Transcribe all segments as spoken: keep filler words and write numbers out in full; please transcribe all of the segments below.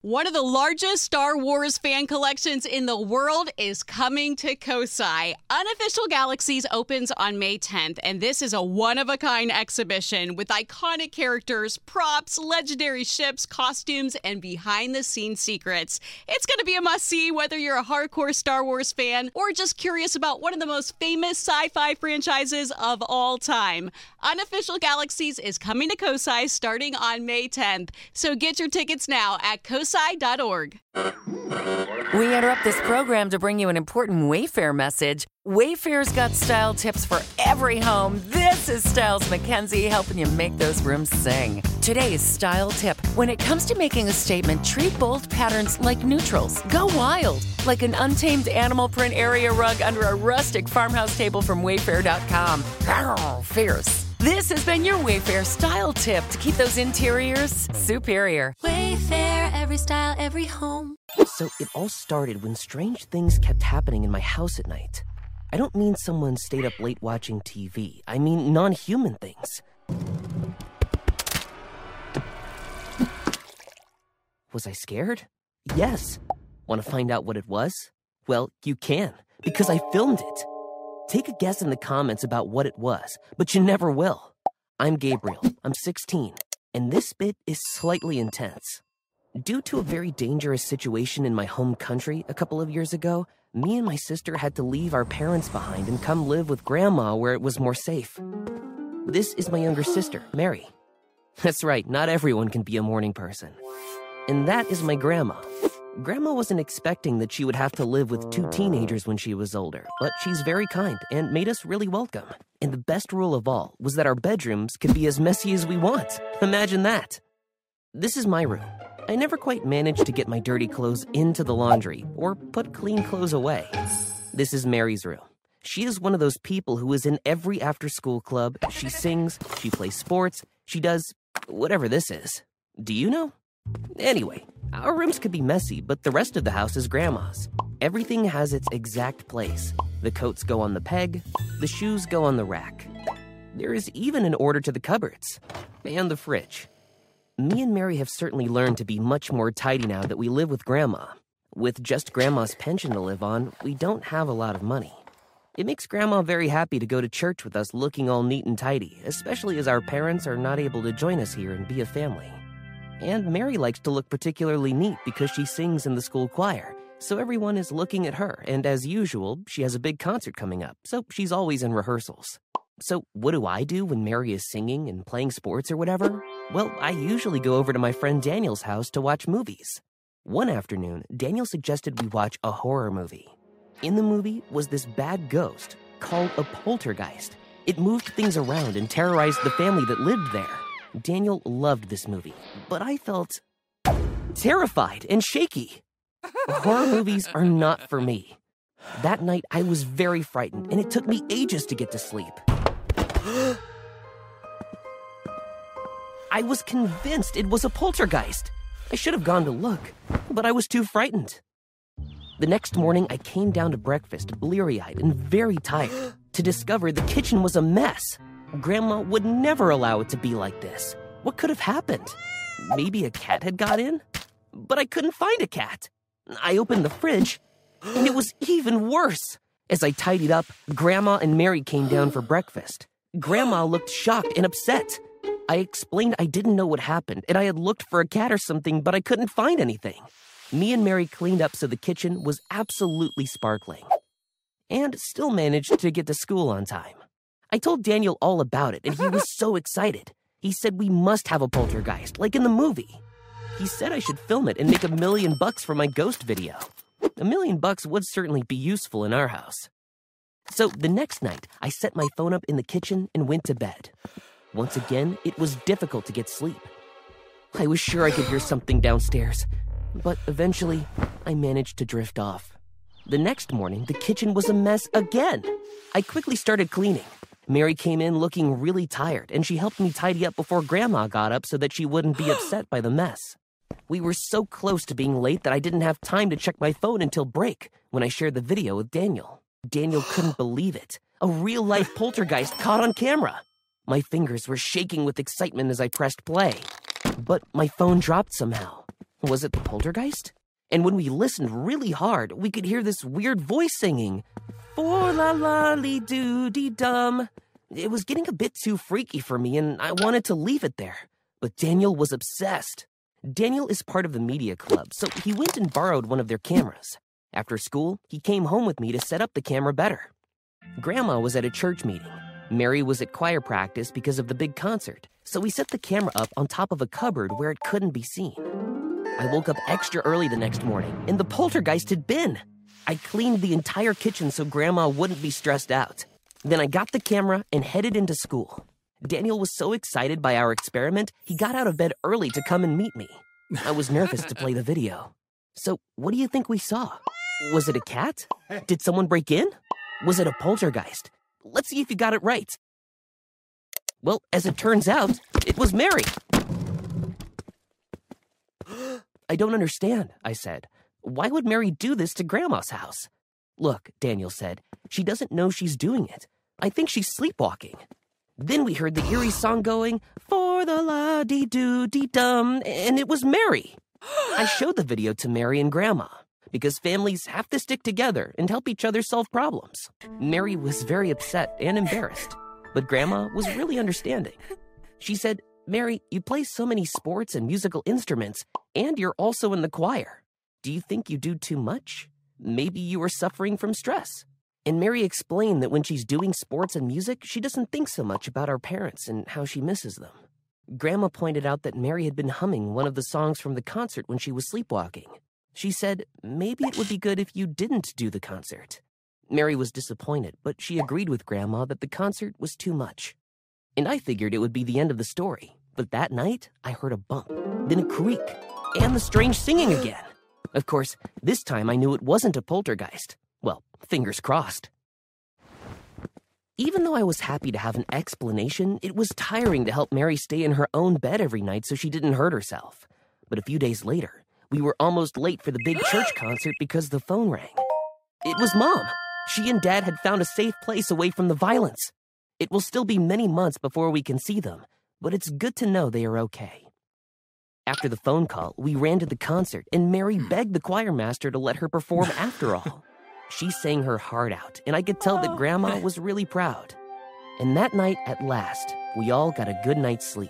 One of the largest Star Wars fan collections in the world is coming to Kosai. Unofficial Galaxies opens on May tenth, and this is a one-of-a-kind exhibition with iconic characters, props, legendary ships, costumes, and behind-the-scenes secrets. It's going to be a must-see whether you're a hardcore Star Wars fan or just curious about one of the most famous sci-fi franchises of all time. Unofficial Galaxies is coming to Kosai starting on May tenth, so get your tickets now at kosai dot org. We interrupt this program to bring you an important Wayfair message. Wayfair's got style tips for every home. This is Styles McKenzie helping you make those rooms sing. Today's style tip. When it comes to making a statement, treat bold patterns like neutrals. Go wild, like an untamed animal print area rug under a rustic farmhouse table from wayfair dot com. Arr, fierce. This has been your Wayfair style tip to keep those interiors superior. Wayfair, every style, every home. So it all started when strange things kept happening in my house at night. I don't mean someone stayed up late watching T V. I mean non-human things. Was I scared? Yes. Want to find out what it was? Well, you can, because I filmed it. Take a guess in the comments about what it was, but you never will. I'm Gabriel, I'm sixteen, and this bit is slightly intense. Due to a very dangerous situation in my home country a couple of years ago, me and my sister had to leave our parents behind and come live with Grandma where it was more safe. This is my younger sister, Mary. That's right, not everyone can be a morning person. And that is my grandma. Grandma wasn't expecting that she would have to live with two teenagers when she was older, but she's very kind and made us really welcome. And the best rule of all was that our bedrooms could be as messy as we want. Imagine that. This is my room. I never quite managed to get my dirty clothes into the laundry or put clean clothes away. This is Mary's room. She is one of those people who is in every after-school club. She sings, she plays sports, she does whatever this is. Do you know? Anyway, our rooms could be messy, but the rest of the house is Grandma's. Everything has its exact place. The coats go on the peg, the shoes go on the rack. There is even an order to the cupboards and the fridge. Me and Mary have certainly learned to be much more tidy now that we live with Grandma. With just Grandma's pension to live on, we don't have a lot of money. It makes Grandma very happy to go to church with us looking all neat and tidy, especially as our parents are not able to join us here and be a family. And Mary likes to look particularly neat because she sings in the school choir, so everyone is looking at her, and as usual, she has a big concert coming up, so she's always in rehearsals. So what do I do when Mary is singing and playing sports or whatever? Well, I usually go over to my friend Daniel's house to watch movies. One afternoon, Daniel suggested we watch a horror movie. In the movie was this bad ghost called a poltergeist. It moved things around and terrorized the family that lived there. Daniel loved this movie, but I felt terrified and shaky. Horror movies are not for me. That night, I was very frightened, and it took me ages to get to sleep. I was convinced it was a poltergeist. I should have gone to look, but I was too frightened. The next morning, I came down to breakfast, bleary-eyed and very tired, to discover the kitchen was a mess. Grandma would never allow it to be like this. What could have happened? Maybe a cat had got in? But I couldn't find a cat. I opened the fridge, and it was even worse. As I tidied up, Grandma and Mary came down for breakfast. Grandma looked shocked and upset. I explained I didn't know what happened, and I had looked for a cat or something, but I couldn't find anything. Me and Mary cleaned up so the kitchen was absolutely sparkling. And still managed to get to school on time. I told Daniel all about it, and he was so excited. He said we must have a poltergeist, like in the movie. He said I should film it and make a million bucks for my ghost video. A million bucks would certainly be useful in our house. So the next night, I set my phone up in the kitchen and went to bed. Once again, it was difficult to get sleep. I was sure I could hear something downstairs, but eventually, I managed to drift off. The next morning, the kitchen was a mess again. I quickly started cleaning. Mary came in looking really tired, and she helped me tidy up before Grandma got up so that she wouldn't be upset by the mess. We were so close to being late that I didn't have time to check my phone until break, when I shared the video with Daniel. Daniel couldn't believe it. A real-life poltergeist caught on camera. My fingers were shaking with excitement as I pressed play. But my phone dropped somehow. Was it the poltergeist? And when we listened really hard, we could hear this weird voice singing, "For la la lee doo dee dum." It was getting a bit too freaky for me, and I wanted to leave it there. But Daniel was obsessed. Daniel is part of the media club, so he went and borrowed one of their cameras. After school, he came home with me to set up the camera better. Grandma was at a church meeting. Mary was at choir practice because of the big concert, so we set the camera up on top of a cupboard where it couldn't be seen. I woke up extra early the next morning, and the poltergeist had been. I cleaned the entire kitchen so Grandma wouldn't be stressed out. Then I got the camera and headed into school. Daniel was so excited by our experiment, he got out of bed early to come and meet me. I was nervous to play the video. So, what do you think we saw? Was it a cat? Did someone break in? Was it a poltergeist? Let's see if you got it right. Well, as it turns out, it was Mary. I don't understand, I said. Why would Mary do this to Grandma's house? Look, Daniel said, she doesn't know she's doing it. I think she's sleepwalking. Then we heard the eerie song going, "For the la-dee-doo-dee-dum," and it was Mary. I showed the video to Mary and Grandma, because families have to stick together and help each other solve problems. Mary was very upset and embarrassed, but Grandma was really understanding. She said, "Mary, you play so many sports and musical instruments, and you're also in the choir. Do you think you do too much? Maybe you are suffering from stress." And Mary explained that when she's doing sports and music, she doesn't think so much about our parents and how she misses them. Grandma pointed out that Mary had been humming one of the songs from the concert when she was sleepwalking. She said, maybe it would be good if you didn't do the concert. Mary was disappointed, but she agreed with Grandma that the concert was too much. And I figured it would be the end of the story. But that night, I heard a bump, then a creak, and the strange singing again. Of course, this time I knew it wasn't a poltergeist. Well, fingers crossed. Even though I was happy to have an explanation, it was tiring to help Mary stay in her own bed every night so she didn't hurt herself. But a few days later, we were almost late for the big church concert because the phone rang. It was Mom. She and Dad had found a safe place away from the violence. It will still be many months before we can see them, but it's good to know they are okay. After the phone call, we ran to the concert, and Mary begged the choir master to let her perform after all. She sang her heart out, and I could tell that Grandma was really proud. And that night, at last, we all got a good night's sleep.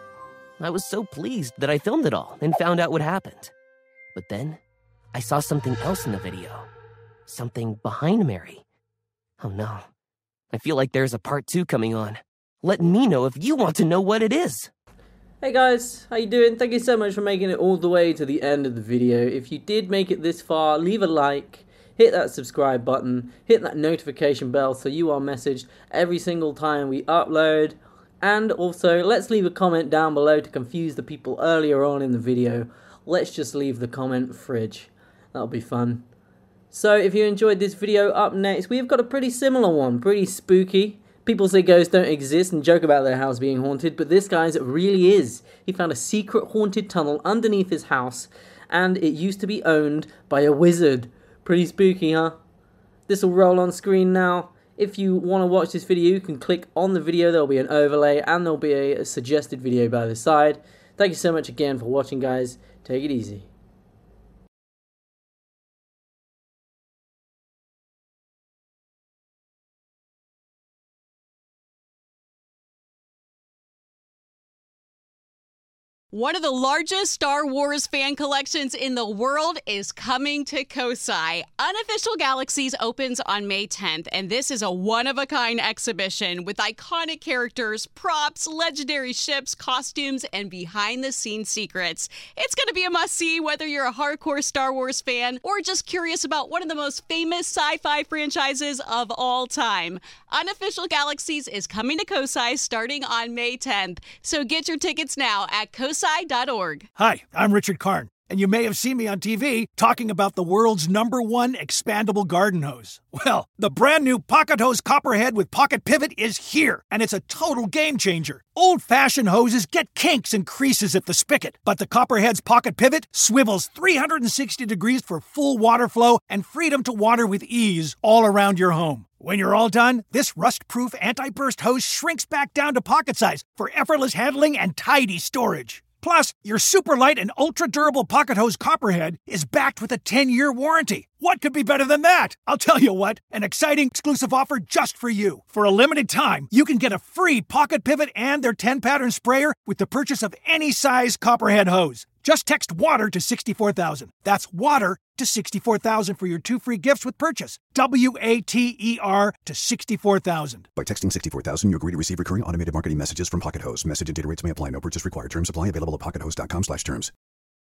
I was so pleased that I filmed it all and found out what happened. But then, I saw something else in the video. Something behind Mary. Oh no. I feel like there's a part two coming on. Let me know if you want to know what it is. Hey guys, how you doing? Thank you so much for making it all the way to the end of the video. If you did make it this far, leave a like. Hit that subscribe button, hit that notification bell so you are messaged every single time we upload. And also, let's leave a comment down below to confuse the people earlier on in the video. Let's just leave the comment fridge. That'll be fun. So, if you enjoyed this video, up next, we've got a pretty similar one, pretty spooky. People say ghosts don't exist and joke about their house being haunted, but this guy's really is. He found a secret haunted tunnel underneath his house, and it used to be owned by a wizard. Pretty spooky, huh? This will roll on screen now. If you want to watch this video, you can click on the video. There'll be an overlay and there'll be a suggested video by the side. Thank you so much again for watching, guys. Take it easy. One of the largest Star Wars fan collections in the world is coming to Kosai. Unofficial Galaxies opens on May tenth, and this is a one-of-a-kind exhibition with iconic characters, props, legendary ships, costumes, and behind-the-scenes secrets. It's going to be a must-see whether you're a hardcore Star Wars fan or just curious about one of the most famous sci-fi franchises of all time. Unofficial Galaxies is coming to Kosai starting on May tenth, so get your tickets now at kosai dot org. Hi, I'm Richard Karn, and you may have seen me on T V talking about the world's number one expandable garden hose. Well, the brand new Pocket Hose Copperhead with Pocket Pivot is here, and it's a total game changer. Old-fashioned hoses get kinks and creases at the spigot, but the Copperhead's Pocket Pivot swivels three hundred sixty degrees for full water flow and freedom to water with ease all around your home. When you're all done, this rust-proof anti-burst hose shrinks back down to pocket size for effortless handling and tidy storage. Plus, your super light and ultra durable pocket hose Copperhead is backed with a ten-year warranty. What could be better than that? I'll tell you what, an exciting exclusive offer just for you. For a limited time, you can get a free pocket pivot and their ten-pattern sprayer with the purchase of any size Copperhead hose. Just text WATER to sixty-four thousand. That's WATER to sixty-four thousand for your two free gifts with purchase. W A T E R to sixty-four thousand. By texting sixty-four thousand, you agree to receive recurring automated marketing messages from Pocket Hose. Message and data rates may apply. No purchase required. Terms apply. Available at pocket hose dot com slash terms.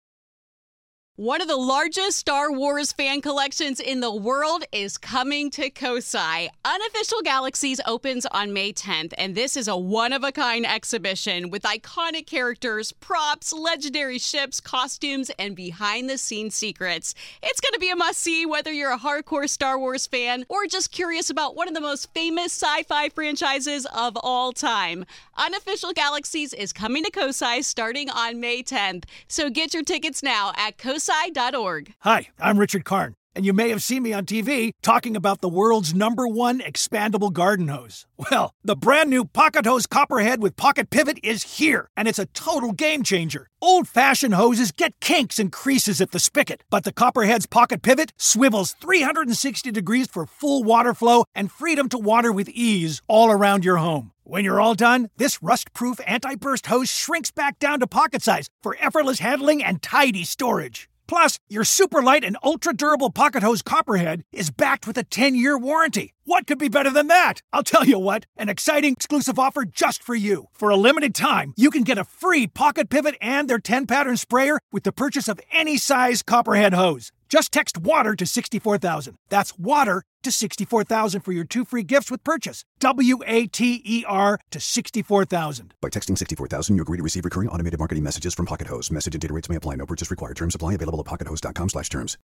One of the largest Star Wars fan collections in the world is coming to Kosai. Unofficial Galaxies opens on May tenth, and this is a one-of-a-kind exhibition with iconic characters, props, legendary ships, costumes, and behind-the-scenes secrets. It's going to be a must-see whether you're a hardcore Star Wars fan or just curious about one of the most famous sci-fi franchises of all time. Unofficial Galaxies is coming to Kosai starting on May tenth, so get your tickets now at kosai dot org. Hi, I'm Richard Karn, and you may have seen me on T V talking about the world's number one expandable garden hose. Well, the brand new Pocket Hose Copperhead with Pocket Pivot is here, and it's a total game changer. Old-fashioned hoses get kinks and creases at the spigot, but the Copperhead's Pocket Pivot swivels three hundred sixty degrees for full water flow and freedom to water with ease all around your home. When you're all done, this rust-proof anti-burst hose shrinks back down to pocket size for effortless handling and tidy storage. Plus, your super light and ultra-durable pocket hose Copperhead is backed with a ten-year warranty. What could be better than that? I'll tell you what, an exciting exclusive offer just for you. For a limited time, you can get a free pocket pivot and their ten-pattern sprayer with the purchase of any size Copperhead hose. Just text WATER to sixty-four thousand. That's WATER to sixty-four thousand for your two free gifts with purchase. W A T E R to sixty-four thousand. By texting sixty-four thousand, you agree to receive recurring automated marketing messages from Pocket Hose. Message and data rates may apply. No purchase required. Terms apply. Available at pocket hose dot com slash terms.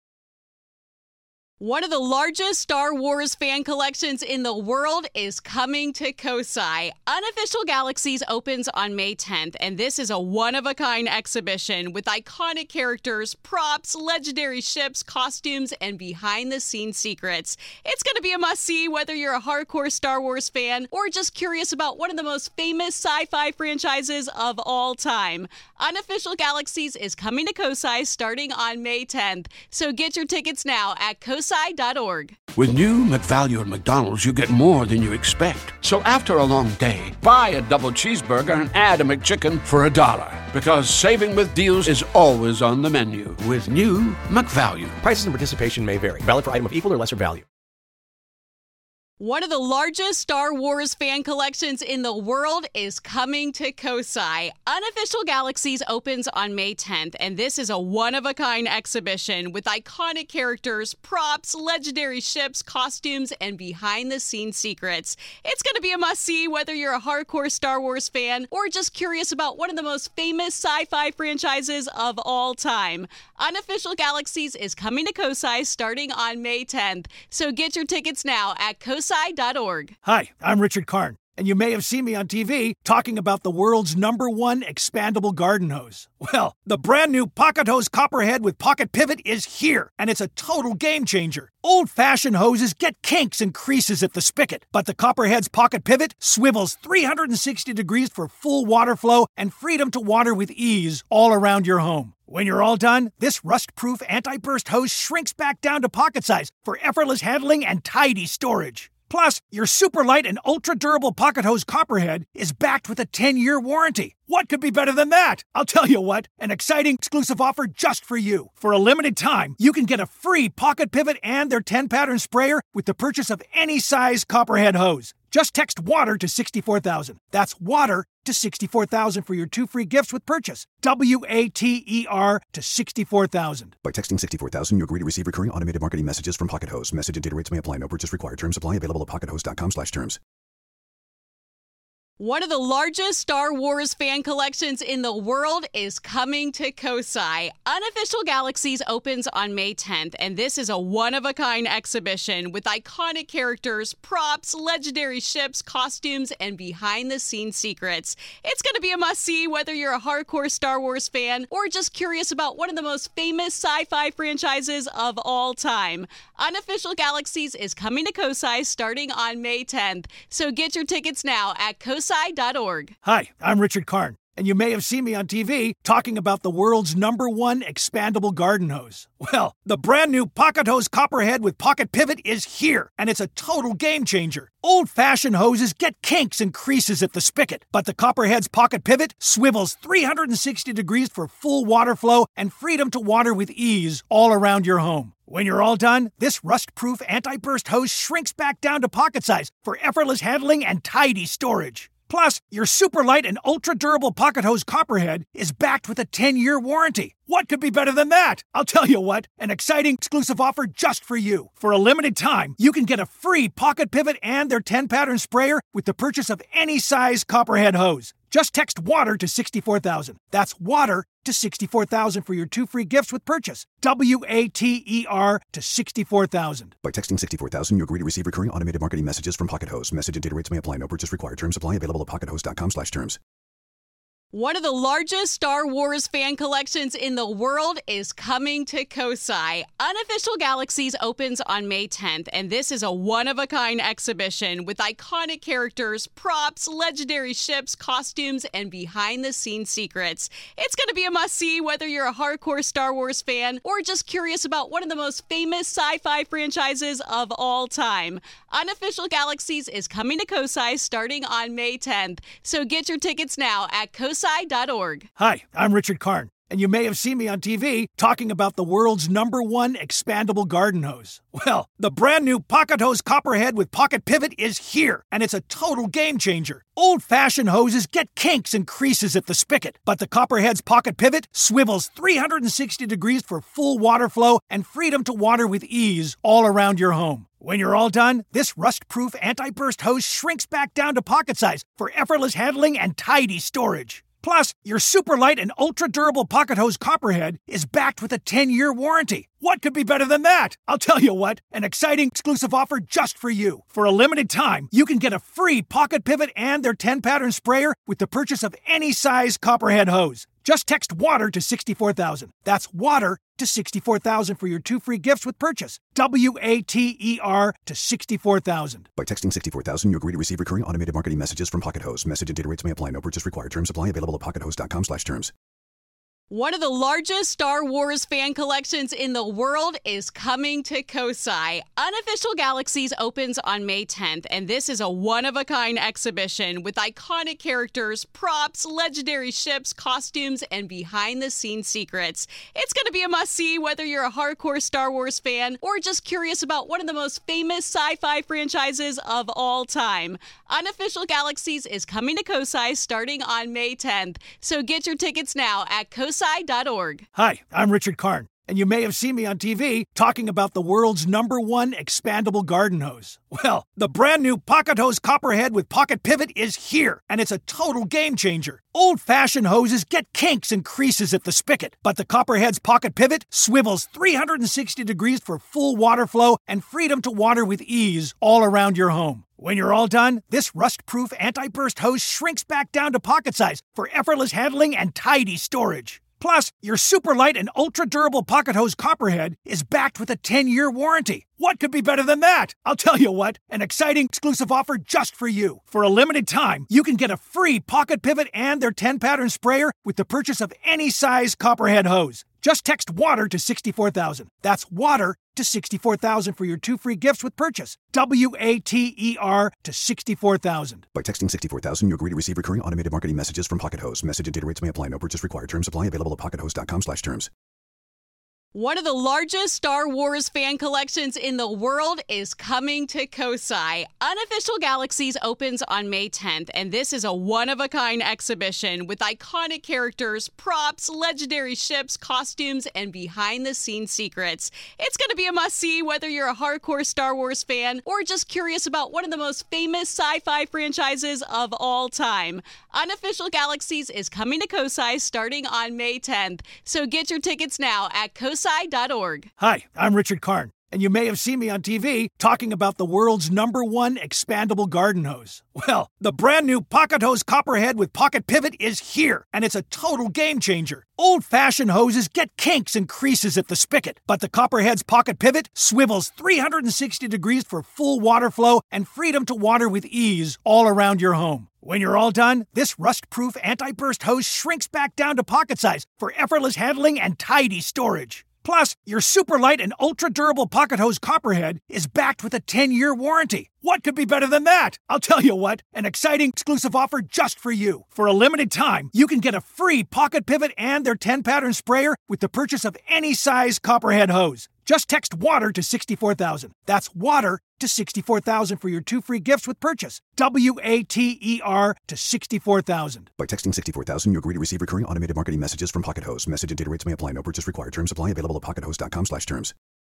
One of the largest Star Wars fan collections in the world is coming to Kosai. Unofficial Galaxies opens on May tenth, and this is a one-of-a-kind exhibition with iconic characters, props, legendary ships, costumes, and behind-the-scenes secrets. It's going to be a must-see whether you're a hardcore Star Wars fan or just curious about one of the most famous sci-fi franchises of all time. Unofficial Galaxies is coming to Kosai starting on May tenth, so get your tickets now at kosai dot org. With new McValue at McDonald's, you get more than you expect. So after a long day, buy a double cheeseburger and add a McChicken for a dollar. Because saving with deals is always on the menu with new McValue. Prices and participation may vary. Valid for item of equal or lesser value. One of the largest Star Wars fan collections in the world is coming to Kosai. Unofficial Galaxies opens on May tenth, and this is a one-of-a-kind exhibition with iconic characters, props, legendary ships, costumes, and behind-the-scenes secrets. It's going to be a must-see whether you're a hardcore Star Wars fan or just curious about one of the most famous sci-fi franchises of all time. Unofficial Galaxies is coming to Kosai starting on May tenth, so get your tickets now at kosai dot org. Hi, I'm Richard Karn, and you may have seen me on T V talking about the world's number one expandable garden hose. Well, the brand new Pocket Hose Copperhead with Pocket Pivot is here, and it's a total game changer. Old-fashioned hoses get kinks and creases at the spigot, but the Copperhead's Pocket Pivot swivels three hundred sixty degrees for full water flow and freedom to water with ease all around your home. When you're all done, this rust-proof anti-burst hose shrinks back down to pocket size for effortless handling and tidy storage. Plus, your super light and ultra-durable pocket hose Copperhead is backed with a ten-year warranty. What could be better than that? I'll tell you what, an exciting exclusive offer just for you. For a limited time, you can get a free pocket pivot and their ten-pattern sprayer with the purchase of any size Copperhead hose. Just text WATER to sixty-four thousand. That's WATER to sixty-four thousand for your two free gifts with purchase. W A T E R to sixty-four thousand. By texting sixty-four thousand, you agree to receive recurring automated marketing messages from Pocket Hose. Message and data rates may apply. No purchase required. Terms apply. Available at pocket hose dot com slash terms. One of the largest Star Wars fan collections in the world is coming to Kosai. Unofficial Galaxies opens on May tenth, and this is a one-of-a-kind exhibition with iconic characters, props, legendary ships, costumes, and behind-the-scenes secrets. It's going to be a must-see whether you're a hardcore Star Wars fan or just curious about one of the most famous sci-fi franchises of all time. Unofficial Galaxies is coming to Kosai starting on May tenth, so get your tickets now at kosai dot org. Hi, I'm Richard Karn, and you may have seen me on T V talking about the world's number one expandable garden hose. Well, the brand new Pocket Hose Copperhead with Pocket Pivot is here, and it's a total game changer. Old-fashioned hoses get kinks and creases at the spigot, but the Copperhead's Pocket Pivot swivels three hundred sixty degrees for full water flow and freedom to water with ease all around your home. When you're all done, this rust-proof anti-burst hose shrinks back down to pocket size for effortless handling and tidy storage. Plus, your super light and ultra-durable Pocket Hose Copperhead is backed with a ten-year warranty. What could be better than that? I'll tell you what, an exciting exclusive offer just for you. For a limited time, you can get a free Pocket Pivot and their ten-pattern sprayer with the purchase of any size Copperhead hose. Just text WATER to sixty-four thousand. That's WATER to sixty-four thousand for your two free gifts with purchase. W A T E R to sixty-four thousand. By texting sixty-four thousand, you agree to receive recurring automated marketing messages from Pocket Hose. Message and data rates may apply. No purchase required. Terms apply. Available at pockethose.com slash terms. One of the largest Star Wars fan collections in the world is coming to Kosai. Unofficial Galaxies opens on May tenth, and this is a one-of-a-kind exhibition with iconic characters, props, legendary ships, costumes, and behind-the-scenes secrets. It's going to be a must-see whether you're a hardcore Star Wars fan or just curious about one of the most famous sci-fi franchises of all time. Unofficial Galaxies is coming to Kosai starting on May tenth, so get your tickets now at kosai dot org. Hi, I'm Richard Karn, and you may have seen me on T V talking about the world's number one expandable garden hose. Well, the brand new Pocket Hose Copperhead with Pocket Pivot is here, and it's a total game changer. Old-fashioned hoses get kinks and creases at the spigot, but the Copperhead's Pocket Pivot swivels three hundred sixty degrees for full water flow and freedom to water with ease all around your home. When you're all done, this rust-proof anti-burst hose shrinks back down to pocket size for effortless handling and tidy storage. Plus, your super light and ultra-durable Pocket Hose Copperhead is backed with a ten-year warranty. What could be better than that? I'll tell you what, an exciting exclusive offer just for you. For a limited time, you can get a free Pocket Pivot and their ten-pattern sprayer with the purchase of any size Copperhead hose. Just text WATER to sixty-four thousand. That's WATER to sixty-four thousand for your two free gifts with purchase. W A T E R to sixty-four thousand. By texting sixty-four thousand, you agree to receive recurring automated marketing messages from Pocket Hose. Message and data rates may apply. No purchase required. Terms apply. Available at pockethose.com slash terms. One of the largest Star Wars fan collections in the world is coming to Kosai. Unofficial Galaxies opens on May tenth, and this is a one-of-a-kind exhibition with iconic characters, props, legendary ships, costumes, and behind-the-scenes secrets. It's going to be a must-see whether you're a hardcore Star Wars fan or just curious about one of the most famous sci-fi franchises of all time. Unofficial Galaxies is coming to Kosai starting on May tenth, so get your tickets now at kosai dot org. Hi, I'm Richard Karn, and you may have seen me on T V talking about the world's number one expandable garden hose. Well, the brand new Pocket Hose Copperhead with Pocket Pivot is here, and it's a total game changer. Old-fashioned hoses get kinks and creases at the spigot, but the Copperhead's Pocket Pivot swivels three hundred sixty degrees for full water flow and freedom to water with ease all around your home. When you're all done, this rust-proof anti-burst hose shrinks back down to pocket size for effortless handling and tidy storage. Plus, your super light and ultra-durable Pocket Hose Copperhead is backed with a ten-year warranty. What could be better than that? I'll tell you what, an exciting exclusive offer just for you. For a limited time, you can get a free Pocket Pivot and their ten-pattern sprayer with the purchase of any size Copperhead hose. Just text WATER to sixty-four thousand. That's WATER to sixty-four thousand for your two free gifts with purchase. W A T E R to sixty-four thousand. By texting sixty-four thousand, you agree to receive recurring automated marketing messages from Pocket Hose. Message and data rates may apply. No purchase required. Terms apply. Available at pockethose.com slash terms. One of the largest Star Wars fan collections in the world is coming to Kosai. Unofficial Galaxies opens on May tenth, and this is a one-of-a-kind exhibition with iconic characters, props, legendary ships, costumes, and behind-the-scenes secrets. It's going to be a must-see whether you're a hardcore Star Wars fan or just curious about one of the most famous sci-fi franchises of all time. Unofficial Galaxies is coming to Kosai starting on May tenth, so get your tickets now at kosai dot org. Hi, I'm Richard Karn, and you may have seen me on T V talking about the world's number one expandable garden hose. Well, the brand new Pocket Hose Copperhead with Pocket Pivot is here, and it's a total game changer. Old-fashioned hoses get kinks and creases at the spigot, but the Copperhead's Pocket Pivot swivels three hundred sixty degrees for full water flow and freedom to water with ease all around your home. When you're all done, this rust-proof anti-burst hose shrinks back down to pocket size for effortless handling and tidy storage. Plus, your super light and ultra-durable pocket hose Copperhead is backed with a ten-year warranty. What could be better than that? I'll tell you what, an exciting exclusive offer just for you. For a limited time, you can get a free pocket pivot and their ten-pattern sprayer with the purchase of any size Copperhead hose. Just text WATER to sixty-four thousand. That's WATER to sixty-four thousand for your two free gifts with purchase. W A T E R to sixty-four thousand. By texting sixty-four thousand, you agree to receive recurring automated marketing messages from Pocket Hose. Message and data rates may apply. No purchase required. Terms apply. Available at pockethose.com slash terms.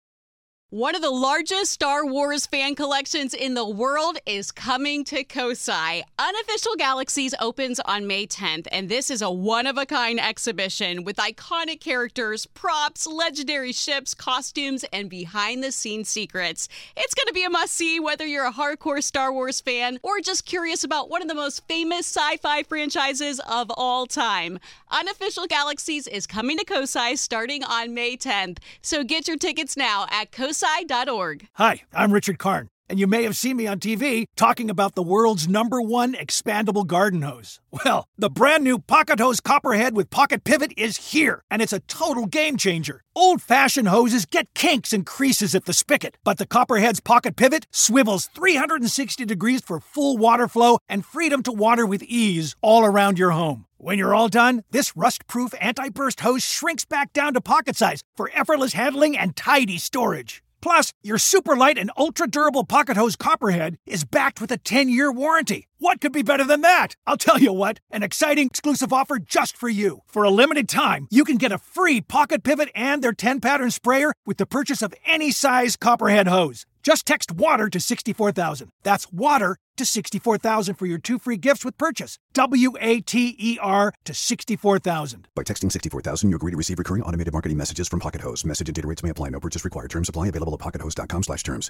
One of the largest Star Wars fan collections in the world is coming to Kosai. Unofficial Galaxies opens on May tenth, and this is a one-of-a-kind exhibition with iconic characters, props, legendary ships, costumes, and behind-the-scenes secrets. It's going to be a must-see whether you're a hardcore Star Wars fan or just curious about one of the most famous sci-fi franchises of all time. Unofficial Galaxies is coming to Kosai starting on May tenth, so get your tickets now at kosai dot org. Hi, I'm Richard Karn, and you may have seen me on T V talking about the world's number one expandable garden hose. Well, the brand new Pocket Hose Copperhead with Pocket Pivot is here, and it's a total game changer. Old-fashioned hoses get kinks and creases at the spigot, but the Copperhead's Pocket Pivot swivels three hundred sixty degrees for full water flow and freedom to water with ease all around your home. When you're all done, this rust-proof anti-burst hose shrinks back down to pocket size for effortless handling and tidy storage. Plus, your super light and ultra-durable pocket hose Copperhead is backed with a ten-year warranty. What could be better than that? I'll tell you what, an exciting exclusive offer just for you. For a limited time, you can get a free pocket pivot and their ten-pattern sprayer with the purchase of any size Copperhead hose. Just text WATER to sixty-four thousand. That's WATER to sixty-four thousand for your two free gifts with purchase. W A T E R to sixty-four thousand. By texting sixty-four thousand, you agree to receive recurring automated marketing messages from Pocket Hose. Message and data rates may apply. No purchase required. Terms apply. Available at pockethose.com slash terms.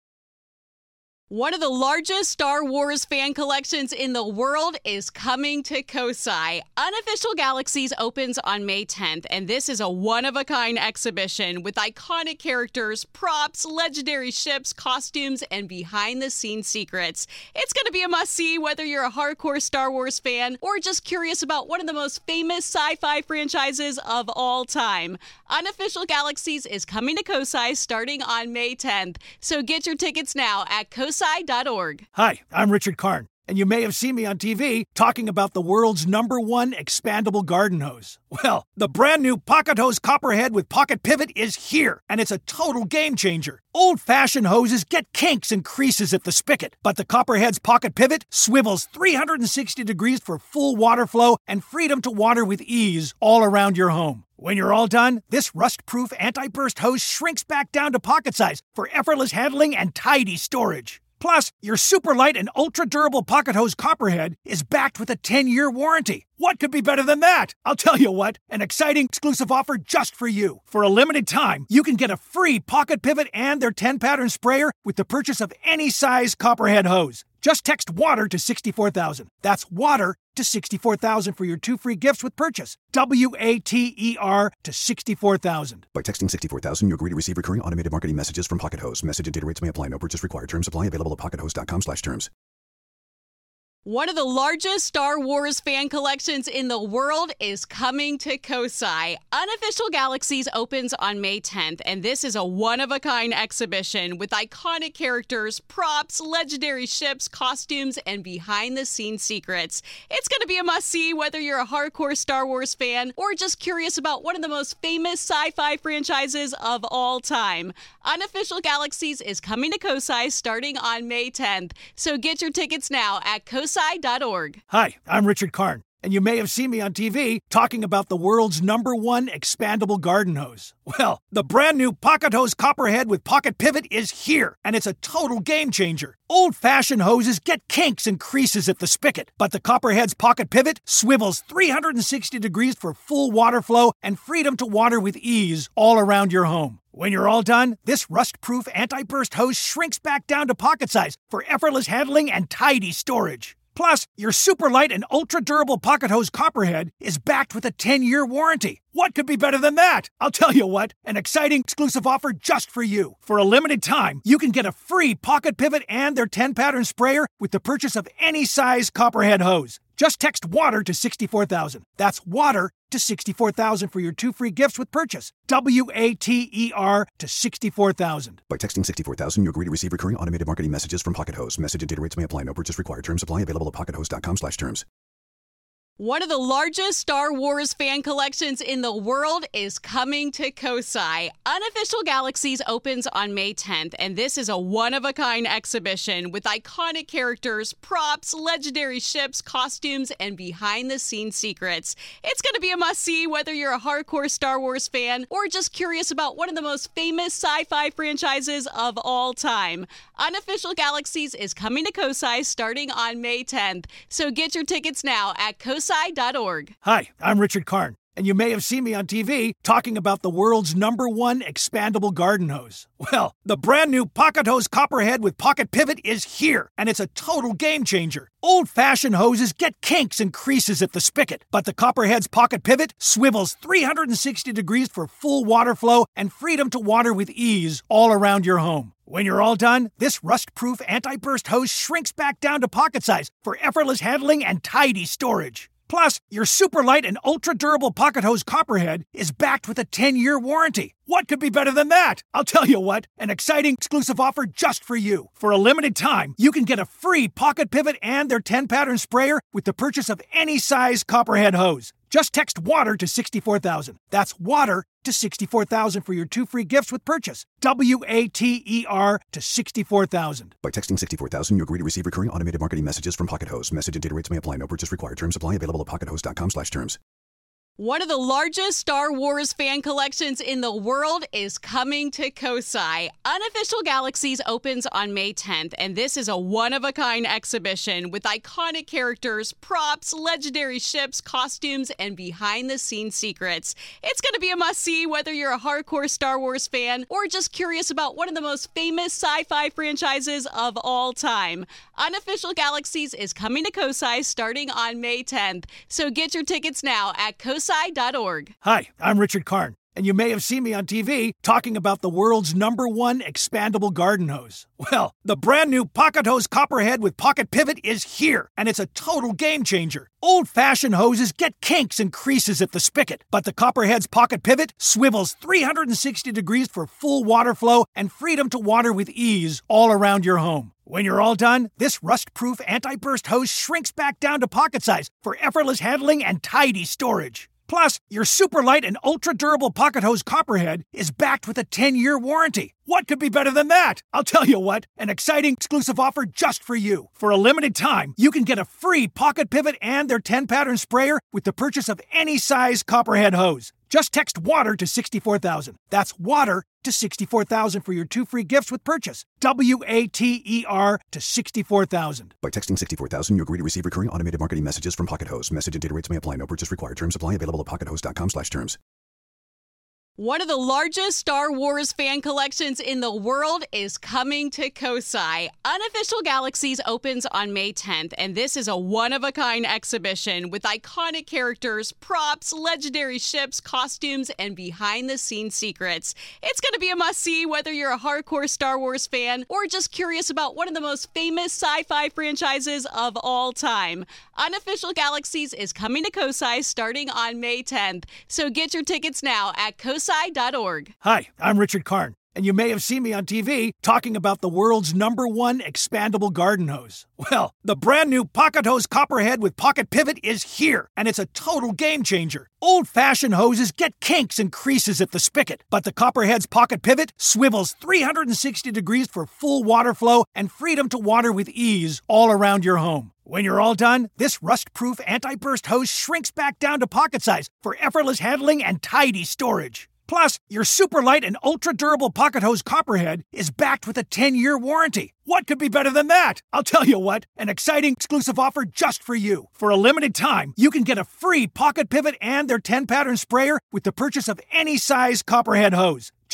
One of the largest Star Wars fan collections in the world is coming to Kosai. Unofficial Galaxies opens on May tenth, and this is a one-of-a-kind exhibition with iconic characters, props, legendary ships, costumes, and behind-the-scenes secrets. It's going to be a must-see whether you're a hardcore Star Wars fan or just curious about one of the most famous sci-fi franchises of all time. Unofficial Galaxies is coming to Kosai starting on May tenth, so get your tickets now at kosai dot org. Hi, I'm Richard Karn, and you may have seen me on T V talking about the world's number one expandable garden hose. Well, the brand new Pocket Hose Copperhead with Pocket Pivot is here, and it's a total game changer. Old-fashioned hoses get kinks and creases at the spigot, but the Copperhead's Pocket Pivot swivels three hundred sixty degrees for full water flow and freedom to water with ease all around your home. When you're all done, this rust-proof anti-burst hose shrinks back down to pocket size for effortless handling and tidy storage. Plus, your super light and ultra-durable Pocket Hose Copperhead is backed with a ten-year warranty. What could be better than that? I'll tell you what, an exciting exclusive offer just for you. For a limited time, you can get a free pocket pivot and their ten-pattern sprayer with the purchase of any size Copperhead hose. Just text WATER to sixty-four thousand. That's WATER to sixty-four thousand for your two free gifts with purchase. W A T E R to sixty-four thousand. By texting sixty-four thousand, you agree to receive recurring automated marketing messages from Pocket Hose. Message and data rates may apply. No purchase required. Terms apply. Available at pockethose.com slash terms. One of the largest Star Wars fan collections in the world is coming to Kosai. Unofficial Galaxies opens on May tenth, and this is a one-of-a-kind exhibition with iconic characters, props, legendary ships, costumes, and behind-the-scenes secrets. It's going to be a must-see whether you're a hardcore Star Wars fan or just curious about one of the most famous sci-fi franchises of all time. Unofficial Galaxies is coming to Kosai starting on May tenth, so get your tickets now at kosai dot org. Hi, I'm Richard Karn, and you may have seen me on T V talking about the world's number one expandable garden hose. Well, the brand new Pocket Hose Copperhead with Pocket Pivot is here, and it's a total game changer. Old-fashioned hoses get kinks and creases at the spigot, but the Copperhead's Pocket Pivot swivels three hundred sixty degrees for full water flow and freedom to water with ease all around your home. When you're all done, this rust-proof anti-burst hose shrinks back down to pocket size for effortless handling and tidy storage. Plus, your super light and ultra-durable Pocket Hose Copperhead is backed with a ten-year warranty. What could be better than that? I'll tell you what, an exciting exclusive offer just for you. For a limited time, you can get a free Pocket Pivot and their ten pattern sprayer with the purchase of any size Copperhead hose. Just text WATER to sixty-four thousand. That's WATER to sixty-four thousand for your two free gifts with purchase. W A T E R to sixty-four thousand. By texting sixty-four thousand, you agree to receive recurring automated marketing messages from Pocket Hose. Message and data rates may apply. No purchase required. Terms apply. Available at pockethose.com slash terms. One of the largest Star Wars fan collections in the world is coming to Kosai. Unofficial Galaxies opens on May tenth, and this is a one-of-a-kind exhibition with iconic characters, props, legendary ships, costumes, and behind-the-scenes secrets. It's going to be a must-see whether you're a hardcore Star Wars fan or just curious about one of the most famous sci-fi franchises of all time. Unofficial Galaxies is coming to Kosai starting on May tenth, so get your tickets now at kosai dot org. Hi, I'm Richard Karn, and you may have seen me on T V talking about the world's number one expandable garden hose. Well, the brand new Pocket Hose Copperhead with Pocket Pivot is here, and it's a total game changer. Old-fashioned hoses get kinks and creases at the spigot, but the Copperhead's Pocket Pivot swivels three hundred sixty degrees for full water flow and freedom to water with ease all around your home. When you're all done, this rust-proof anti-burst hose shrinks back down to pocket size for effortless handling and tidy storage. Plus, your super light and ultra-durable Pocket Hose Copperhead is backed with a ten-year warranty. What could be better than that? I'll tell you what, an exciting exclusive offer just for you. For a limited time, you can get a free Pocket Pivot and their ten pattern sprayer with the purchase of any size Copperhead hose. Just text WATER to sixty-four thousand. That's WATER to sixty-four thousand for your two free gifts with purchase. W A T E R to sixty-four thousand. By texting sixty-four thousand, you agree to receive recurring automated marketing messages from Pocket Hose. Message and data rates may apply. No purchase required. Terms apply. Available at pockethose.com slash terms. One of the largest Star Wars fan collections in the world is coming to Kosai. Unofficial Galaxies opens on May tenth, and this is a one-of-a-kind exhibition with iconic characters, props, legendary ships, costumes, and behind-the-scenes secrets. It's going to be a must-see whether you're a hardcore Star Wars fan or just curious about one of the most famous sci-fi franchises of all time. Unofficial Galaxies is coming to Kosai starting on May tenth, so get your tickets now at kosai dot org. Hi, I'm Richard Karn, and you may have seen me on T V talking about the world's number one expandable garden hose. Well, the brand new Pocket Hose Copperhead with Pocket Pivot is here, and it's a total game changer. Old-fashioned hoses get kinks and creases at the spigot, but the Copperhead's Pocket Pivot swivels three hundred sixty degrees for full water flow and freedom to water with ease all around your home. When you're all done, this rust-proof anti-burst hose shrinks back down to pocket size for effortless handling and tidy storage. Plus, your super light and ultra-durable Pocket Hose Copperhead is backed with a ten-year warranty. What could be better than that? I'll tell you what, an exciting exclusive offer just for you. For a limited time, you can get a free Pocket Pivot and their ten pattern sprayer with the purchase of any size Copperhead hose. Just text WATER to sixty-four thousand. That's WATER to sixty-four thousand for your two free gifts with purchase. W A T E R to sixty-four thousand. By texting sixty-four thousand, you agree to receive recurring automated marketing messages from Pocket Hose. Message and data rates may apply. No purchase required. Terms apply. Available at pockethose.com slash terms. One of the largest Star Wars fan collections in the world is coming to Kosai. Unofficial Galaxies opens on May tenth, and this is a one-of-a-kind exhibition with iconic characters, props, legendary ships, costumes, and behind-the-scenes secrets. It's going to be a must-see whether you're a hardcore Star Wars fan or just curious about one of the most famous sci-fi franchises of all time. Unofficial Galaxies is coming to Kosai starting on May tenth, so get your tickets now at kosai dot org. Hi, I'm Richard Karn, and you may have seen me on T V talking about the world's number one expandable garden hose. Well, the brand new Pocket Hose Copperhead with Pocket Pivot is here, and it's a total game changer. Old-fashioned hoses get kinks and creases at the spigot, but the Copperhead's Pocket Pivot swivels three hundred sixty degrees for full water flow and freedom to water with ease all around your home. When you're all done, this rust-proof anti-burst hose shrinks back down to pocket size for effortless handling and tidy storage. Plus, your super light and ultra-durable Pocket Hose Copperhead is backed with a ten-year warranty. What could be better than that? I'll tell you what, an exciting exclusive offer just for you. For a limited time, you can get a free Pocket Pivot and their ten pattern sprayer with the purchase of any size Copperhead hose.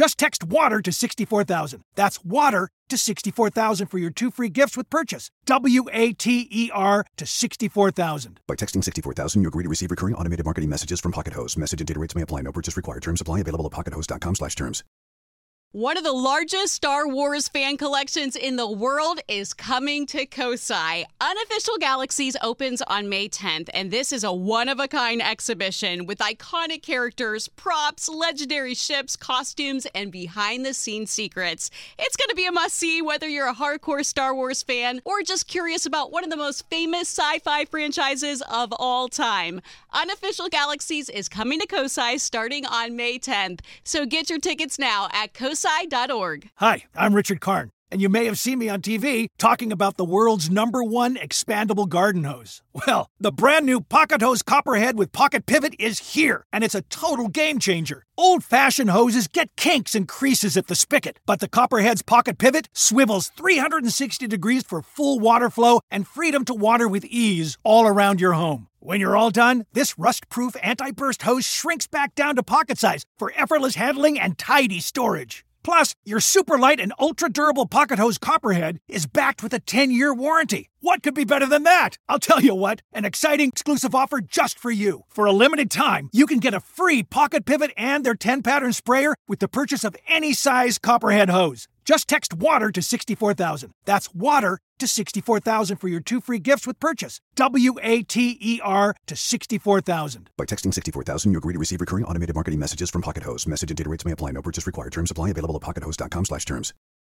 Just text WATER to sixty-four thousand. That's WATER to sixty-four thousand for your two free gifts with purchase. W A T E R to sixty-four thousand. By texting sixty-four thousand, you agree to receive recurring automated marketing messages from Pocket Host. Message and data rates may apply. No purchase required. Terms apply. Available at pockethost.com slash terms. One of the largest Star Wars fan collections in the world is coming to Kosai. Unofficial Galaxies opens on May tenth, and this is a one-of-a-kind exhibition with iconic characters, props, legendary ships, costumes, and behind-the-scenes secrets. It's going to be a must-see whether you're a hardcore Star Wars fan or just curious about one of the most famous sci-fi franchises of all time. Unofficial Galaxies is coming to Kosai starting on May tenth, so get your tickets now at kosai dot org. Hi, I'm Richard Karn, and you may have seen me on T V talking about the world's number one expandable garden hose. Well, the brand new Pocket Hose Copperhead with Pocket Pivot is here, and it's a total game changer. Old-fashioned hoses get kinks and creases at the spigot, but the Copperhead's Pocket Pivot swivels three hundred sixty degrees for full water flow and freedom to water with ease all around your home. When you're all done, this rust-proof anti-burst hose shrinks back down to pocket size for effortless handling and tidy storage. Plus, your super light and ultra-durable Pocket Hose Copperhead is backed with a ten-year warranty. What could be better than that? I'll tell you what, an exciting exclusive offer just for you. For a limited time, you can get a free Pocket Pivot and their ten-pattern sprayer with the purchase of any size Copperhead hose. Just text WATER to sixty-four thousand. That's WATER to sixty-four thousand for your two free gifts with purchase. W A T E R to sixty-four thousand. By texting sixty-four thousand, you agree to receive recurring automated marketing messages from Pocket Host. Message and data rates may apply. No purchase required. Terms apply. Available at pockethost.com slash terms.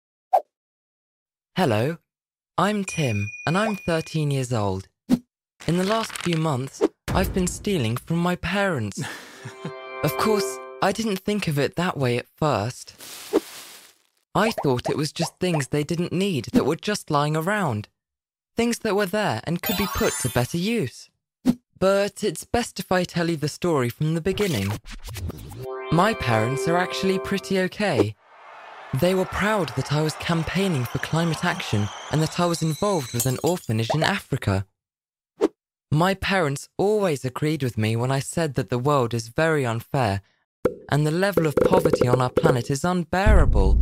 Hello, I'm Tim, and I'm thirteen years old. In the last few months, I've been stealing from my parents. Of course, I didn't think of it that way at first. I thought it was just things they didn't need that were just lying around. Things that were there and could be put to better use. But it's best if I tell you the story from the beginning. My parents are actually pretty okay. They were proud that I was campaigning for climate action and that I was involved with an orphanage in Africa. My parents always agreed with me when I said that the world is very unfair and the level of poverty on our planet is unbearable.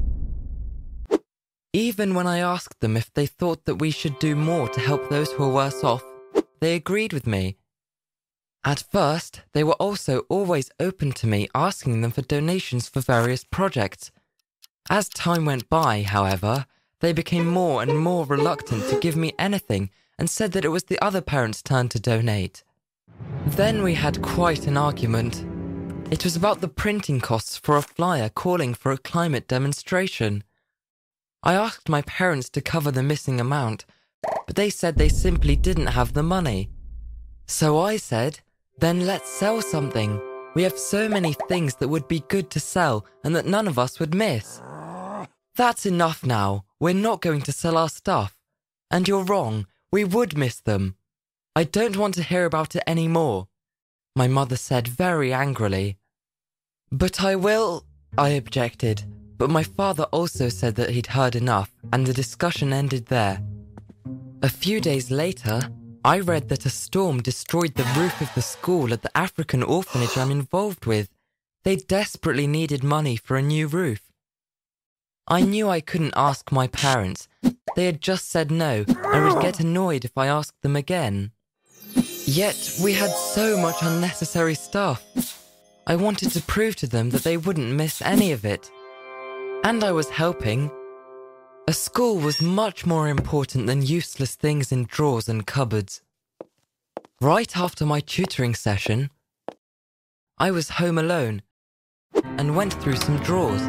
Even when I asked them if they thought that we should do more to help those who are worse off, they agreed with me. At first, they were also always open to me asking them for donations for various projects. As time went by, however, they became more and more reluctant to give me anything and said that it was the other parents' turn to donate. Then we had quite an argument. It was about the printing costs for a flyer calling for a climate demonstration. I asked my parents to cover the missing amount, but they said they simply didn't have the money. So I said, then let's sell something. We have so many things that would be good to sell and that none of us would miss. That's enough now. We're not going to sell our stuff. And you're wrong. We would miss them. I don't want to hear about it anymore, my mother said very angrily. But I will, I objected. But my father also said that he'd heard enough, and the discussion ended there. A few days later, I read that a storm destroyed the roof of the school at the African orphanage I'm involved with. They desperately needed money for a new roof. I knew I couldn't ask my parents. They had just said no, and would get annoyed if I asked them again. Yet we had so much unnecessary stuff. I wanted to prove to them that they wouldn't miss any of it. And I was helping. A school was much more important than useless things in drawers and cupboards. Right after my tutoring session, I was home alone and went through some drawers.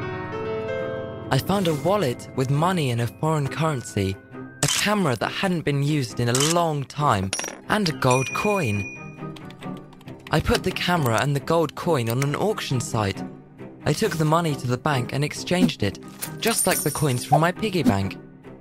I found a wallet with money in a foreign currency, a camera that hadn't been used in a long time, and a gold coin. I put the camera and the gold coin on an auction site. I took the money to the bank and exchanged it, just like the coins from my piggy bank.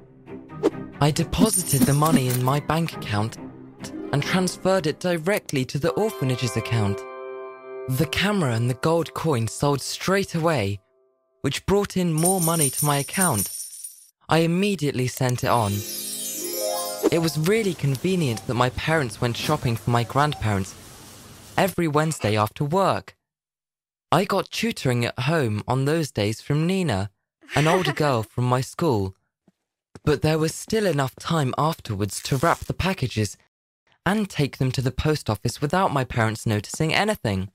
I deposited the money in my bank account and transferred it directly to the orphanage's account. The camera and the gold coin sold straight away, which brought in more money to my account. I immediately sent it on. It was really convenient that my parents went shopping for my grandparents every Wednesday after work. I got tutoring at home on those days from Nina, an older girl from my school. But there was still enough time afterwards to wrap the packages and take them to the post office without my parents noticing anything.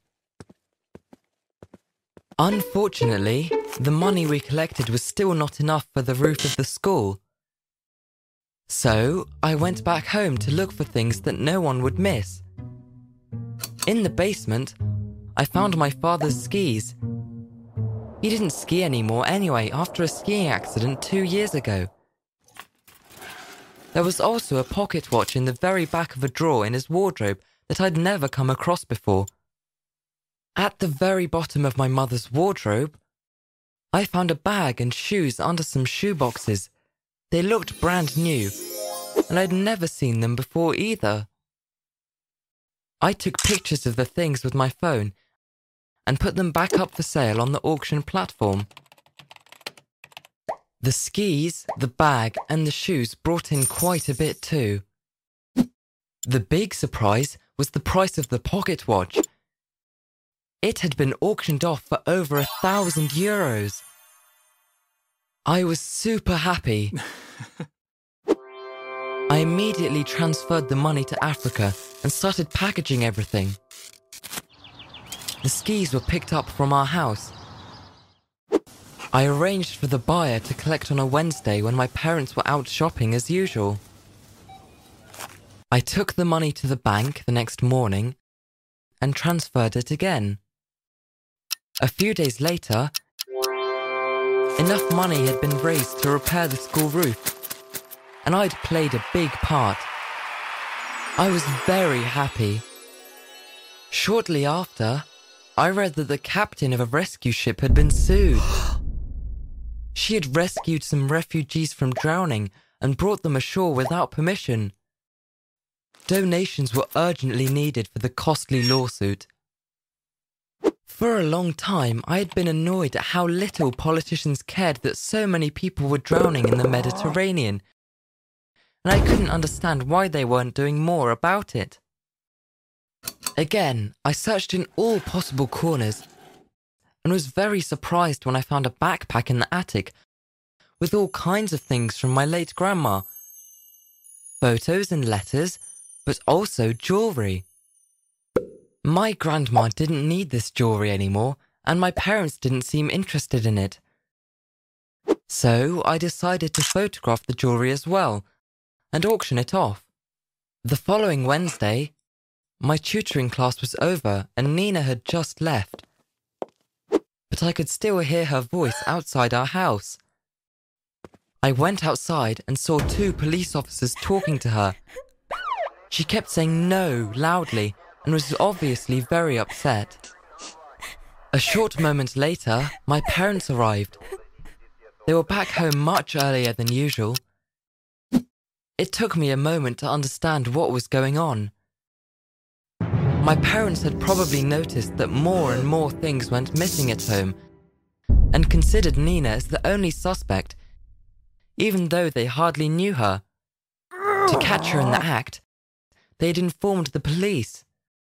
Unfortunately, the money we collected was still not enough for the roof of the school. So I went back home to look for things that no one would miss. In the basement, I found my father's skis. He didn't ski anymore anyway after a skiing accident two years ago. There was also a pocket watch in the very back of a drawer in his wardrobe that I'd never come across before. At the very bottom of my mother's wardrobe, I found a bag and shoes under some shoe boxes. They looked brand new, and I'd never seen them before either. I took pictures of the things with my phone and put them back up for sale on the auction platform. The skis, the bag, and the shoes brought in quite a bit too. The big surprise was the price of the pocket watch. It had been auctioned off for over a thousand euros. I was super happy. I immediately transferred the money to Africa and started packaging everything. The skis were picked up from our house. I arranged for the buyer to collect on a Wednesday when my parents were out shopping as usual. I took the money to the bank the next morning and transferred it again. A few days later, enough money had been raised to repair the school roof, and I'd played a big part. I was very happy. Shortly after, I read that the captain of a rescue ship had been sued. She had rescued some refugees from drowning and brought them ashore without permission. Donations were urgently needed for the costly lawsuit. For a long time, I had been annoyed at how little politicians cared that so many people were drowning in the Mediterranean, and I couldn't understand why they weren't doing more about it. Again, I searched in all possible corners and was very surprised when I found a backpack in the attic with all kinds of things from my late grandma. Photos and letters, but also jewellery. My grandma didn't need this jewellery anymore, and my parents didn't seem interested in it. So I decided to photograph the jewellery as well and auction it off. The following Wednesday, my tutoring class was over and Nina had just left. But I could still hear her voice outside our house. I went outside and saw two police officers talking to her. She kept saying no loudly and was obviously very upset. A short moment later, my parents arrived. They were back home much earlier than usual. It took me a moment to understand what was going on. My parents had probably noticed that more and more things went missing at home and considered Nina as the only suspect, even though they hardly knew her. To catch her in the act, they had informed the police.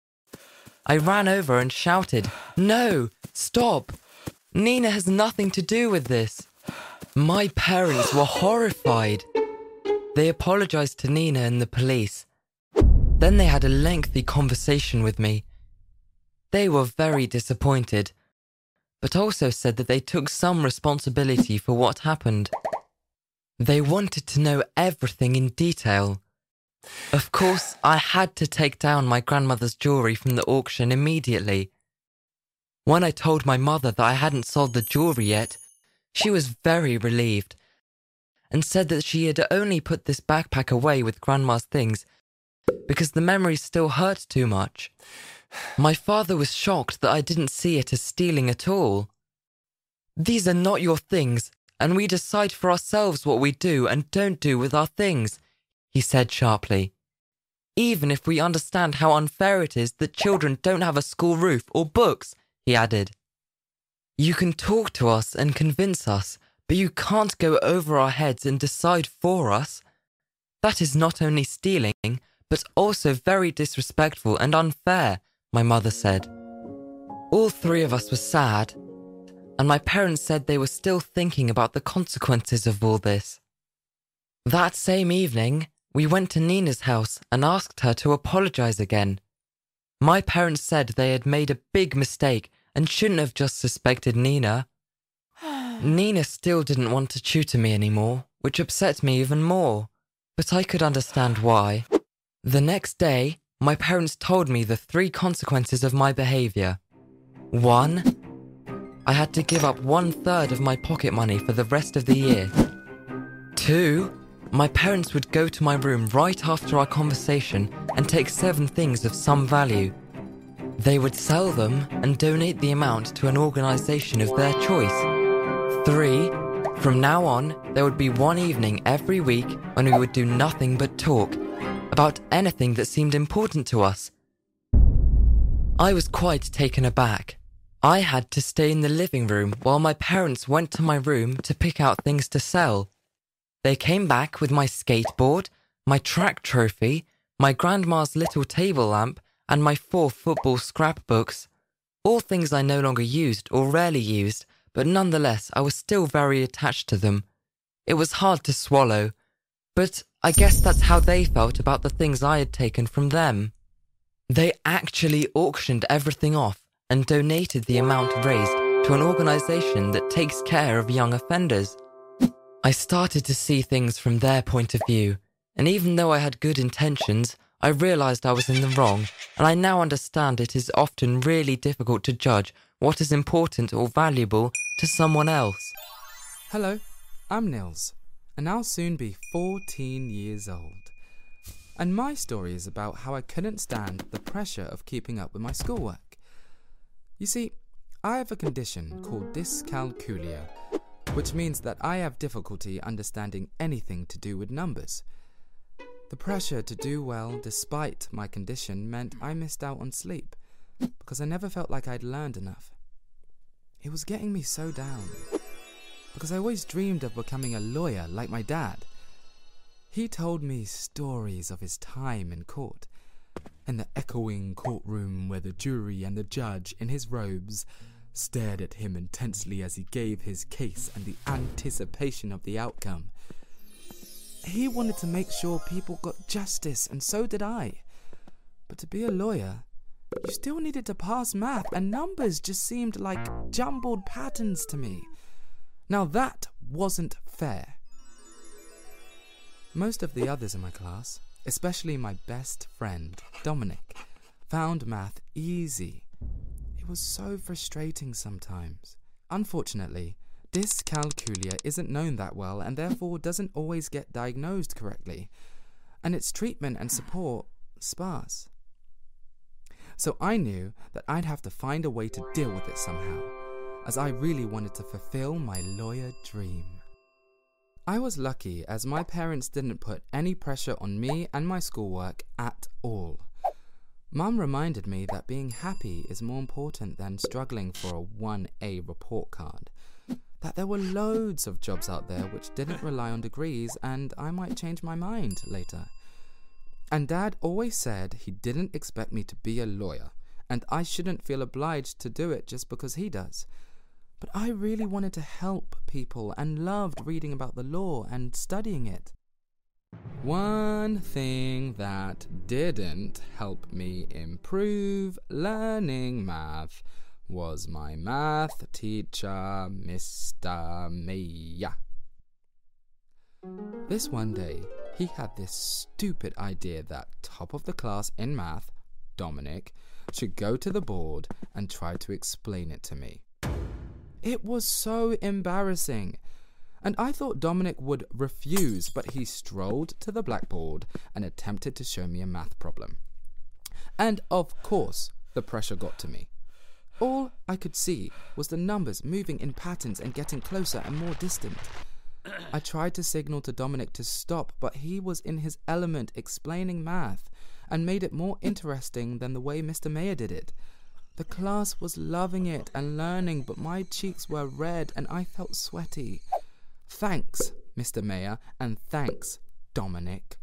I ran over and shouted, "No, stop! Nina has nothing to do with this." My parents were horrified. They apologized to Nina and the police. Then they had a lengthy conversation with me. They were very disappointed, but also said that they took some responsibility for what happened. They wanted to know everything in detail. Of course, I had to take down my grandmother's jewellery from the auction immediately. When I told my mother that I hadn't sold the jewellery yet, she was very relieved and said that she had only put this backpack away with Grandma's things because the memories still hurt too much. My father was shocked that I didn't see it as stealing at all. "These are not your things, and we decide for ourselves what we do and don't do with our things," he said sharply. "Even if we understand how unfair it is that children don't have a school roof or books," he added. "You can talk to us and convince us, but you can't go over our heads and decide for us. That is not only stealing, but also very disrespectful and unfair," my mother said. All three of us were sad, and my parents said they were still thinking about the consequences of all this. That same evening, we went to Nina's house and asked her to apologize again. My parents said they had made a big mistake and shouldn't have just suspected Nina. Nina still didn't want to tutor me anymore, which upset me even more, but I could understand why. The next day, my parents told me the three consequences of my behaviour. One, I had to give up one third of my pocket money for the rest of the year. Two, my parents would go to my room right after our conversation and take seven things of some value. They would sell them and donate the amount to an organisation of their choice. Three, from now on, there would be one evening every week when we would do nothing but talk about anything that seemed important to us. I was quite taken aback. I had to stay in the living room while my parents went to my room to pick out things to sell. They came back with my skateboard, my track trophy, my grandma's little table lamp, and my four football scrapbooks. All things I no longer used or rarely used, but nonetheless I was still very attached to them. It was hard to swallow, but I guess that's how they felt about the things I had taken from them. They actually auctioned everything off and donated the amount raised to an organisation that takes care of young offenders. I started to see things from their point of view, and even though I had good intentions, I realised I was in the wrong, and I now understand it is often really difficult to judge what is important or valuable to someone else. Hello, I'm Nils, and I'll soon be fourteen years old. And my story is about how I couldn't stand the pressure of keeping up with my schoolwork. You see, I have a condition called dyscalculia, which means that I have difficulty understanding anything to do with numbers. The pressure to do well despite my condition meant I missed out on sleep, because I never felt like I'd learned enough. It was getting me so down, because I always dreamed of becoming a lawyer like my dad. He told me stories of his time in court, in the echoing courtroom where the jury and the judge in his robes stared at him intensely as he gave his case and the anticipation of the outcome. He wanted to make sure people got justice, and so did I. But to be a lawyer, you still needed to pass math, and numbers just seemed like jumbled patterns to me. Now that wasn't fair. Most of the others in my class, especially my best friend, Dominic, found math easy. It was so frustrating sometimes. Unfortunately, dyscalculia isn't known that well and therefore doesn't always get diagnosed correctly, and its treatment and support sparse. So I knew that I'd have to find a way to deal with it somehow, as I really wanted to fulfill my lawyer dream. I was lucky as my parents didn't put any pressure on me and my schoolwork at all. Mum reminded me that being happy is more important than struggling for a one A report card, that there were loads of jobs out there which didn't rely on degrees and I might change my mind later. And Dad always said he didn't expect me to be a lawyer and I shouldn't feel obliged to do it just because he does. But I really wanted to help people and loved reading about the law and studying it. One thing that didn't help me improve learning math was my math teacher, Mister Maya. This one day, he had this stupid idea that top of the class in math, Dominic, should go to the board and try to explain it to me. It was so embarrassing, and I thought Dominic would refuse, but he strolled to the blackboard and attempted to show me a math problem. And of course, the pressure got to me. All I could see was the numbers moving in patterns and getting closer and more distant. I tried to signal to Dominic to stop, but he was in his element explaining math and made it more interesting than the way Mister Mayer did it. The class was loving it and learning, but my cheeks were red and I felt sweaty. Thanks, Mister Mayer, and thanks, Dominic.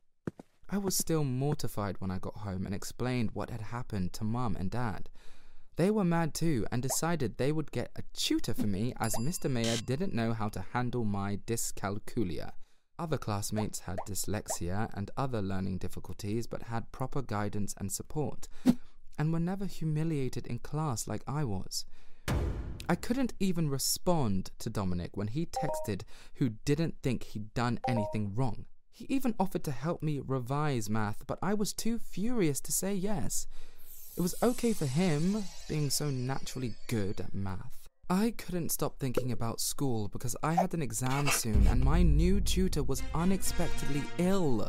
I was still mortified when I got home and explained what had happened to Mum and Dad. They were mad too and decided they would get a tutor for me as Mister Mayer didn't know how to handle my dyscalculia. Other classmates had dyslexia and other learning difficulties but had proper guidance and support, and were never humiliated in class like I was. I couldn't even respond to Dominic when he texted who didn't think he'd done anything wrong. He even offered to help me revise math, but I was too furious to say yes. It was okay for him, being so naturally good at math. I couldn't stop thinking about school because I had an exam soon and my new tutor was unexpectedly ill.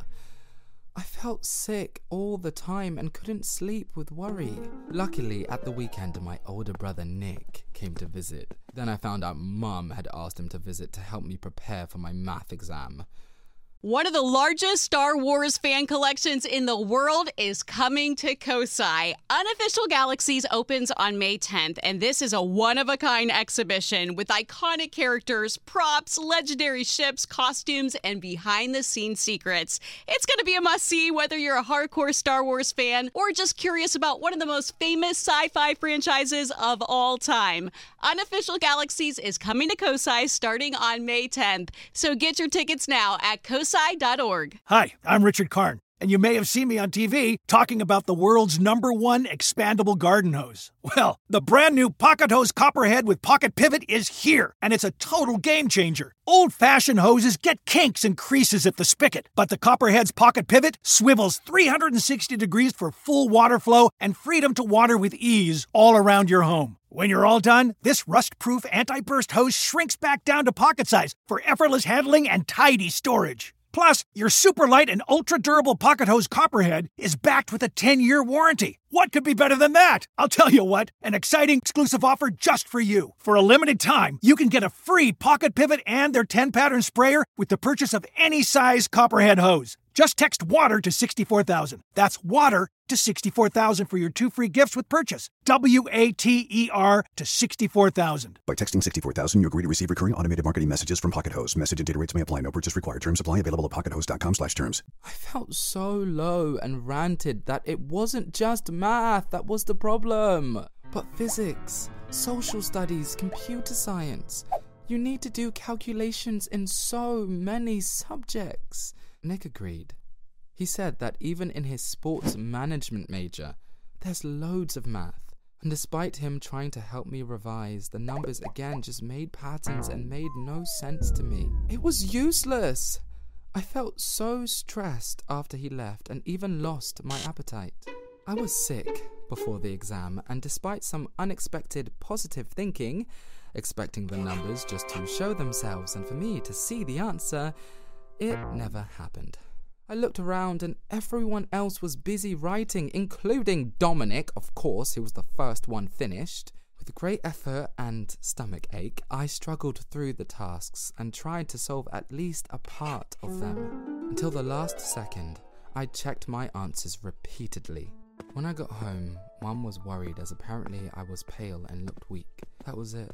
I felt sick all the time and couldn't sleep with worry. Luckily, at the weekend, my older brother Nick came to visit. Then I found out Mum had asked him to visit to help me prepare for my math exam. One of the largest Star Wars fan collections in the world is coming to Kosai. Unofficial Galaxies opens on May tenth, and this is a one-of-a-kind exhibition with iconic characters, props, legendary ships, costumes, and behind-the-scenes secrets. It's going to be a must-see whether you're a hardcore Star Wars fan or just curious about one of the most famous sci-fi franchises of all time. Unofficial Galaxies is coming to Kosai starting on May tenth, so get your tickets now at kosai dot org. Hi, I'm Richard Karn, and you may have seen me on T V talking about the world's number one expandable garden hose. Well, the brand new Pocket Hose Copperhead with Pocket Pivot is here, and it's a total game changer. Old-fashioned hoses get kinks and creases at the spigot, but the Copperhead's Pocket Pivot swivels three hundred sixty degrees for full water flow and freedom to water with ease all around your home. When you're all done, this rust-proof anti-burst hose shrinks back down to pocket size for effortless handling and tidy storage. Plus, your super light and ultra-durable Pocket Hose Copperhead is backed with a ten-year warranty. What could be better than that? I'll tell you what, an exciting exclusive offer just for you. For a limited time, you can get a free Pocket Pivot and their ten-pattern sprayer with the purchase of any size Copperhead hose. Just text WATER to sixty-four thousand. That's WATER to sixty-four thousand for your two free gifts with purchase. W A T E R to sixty-four thousand. By texting sixty-four thousand, you agree to receive recurring automated marketing messages from Pocket Hose. Message and data rates may apply. No purchase required. Terms apply. Available at pockethose.com slash terms. I felt so low and ranted that it wasn't just math that was the problem, but physics, social studies, computer science. You need to do calculations in so many subjects. Nick agreed. He said that even in his sports management major, there's loads of math. And despite him trying to help me revise, the numbers again just made patterns and made no sense to me. It was useless. I felt so stressed after he left and even lost my appetite. I was sick before the exam, and despite some unexpected positive thinking, expecting the numbers just to show themselves and for me to see the answer, it never happened. I looked around and everyone else was busy writing, including Dominic, of course, who was the first one finished. With great effort and stomach ache, I struggled through the tasks and tried to solve at least a part of them. Until the last second, I checked my answers repeatedly. When I got home, Mum was worried as apparently I was pale and looked weak. That was it.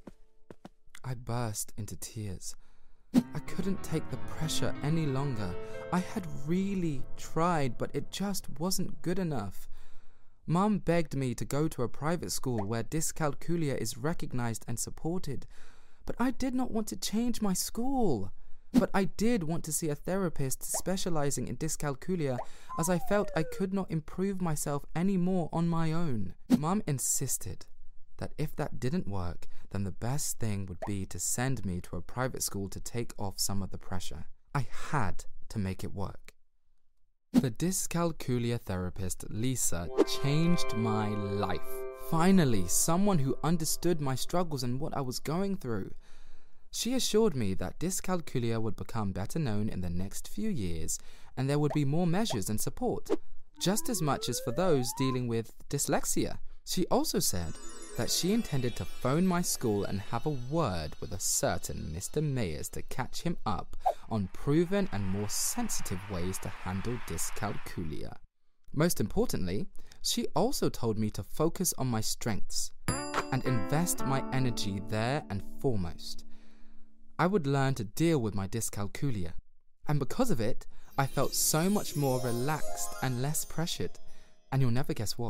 I burst into tears. I couldn't take the pressure any longer. I had really tried, but it just wasn't good enough. Mum begged me to go to a private school where dyscalculia is recognized and supported, but I did not want to change my school. But I did want to see a therapist specializing in dyscalculia, as I felt I could not improve myself any more on my own. Mum insisted that if that didn't work, then the best thing would be to send me to a private school to take off some of the pressure. I had to make it work. The dyscalculia therapist, Lisa, changed my life. Finally, someone who understood my struggles and what I was going through. She assured me that dyscalculia would become better known in the next few years, and there would be more measures and support, just as much as for those dealing with dyslexia. She also said that she intended to phone my school and have a word with a certain Mister Mayers to catch him up on proven and more sensitive ways to handle dyscalculia. Most importantly, she also told me to focus on my strengths and invest my energy there and foremost. I would learn to deal with my dyscalculia, and because of it, I felt so much more relaxed and less pressured. And you'll never guess what?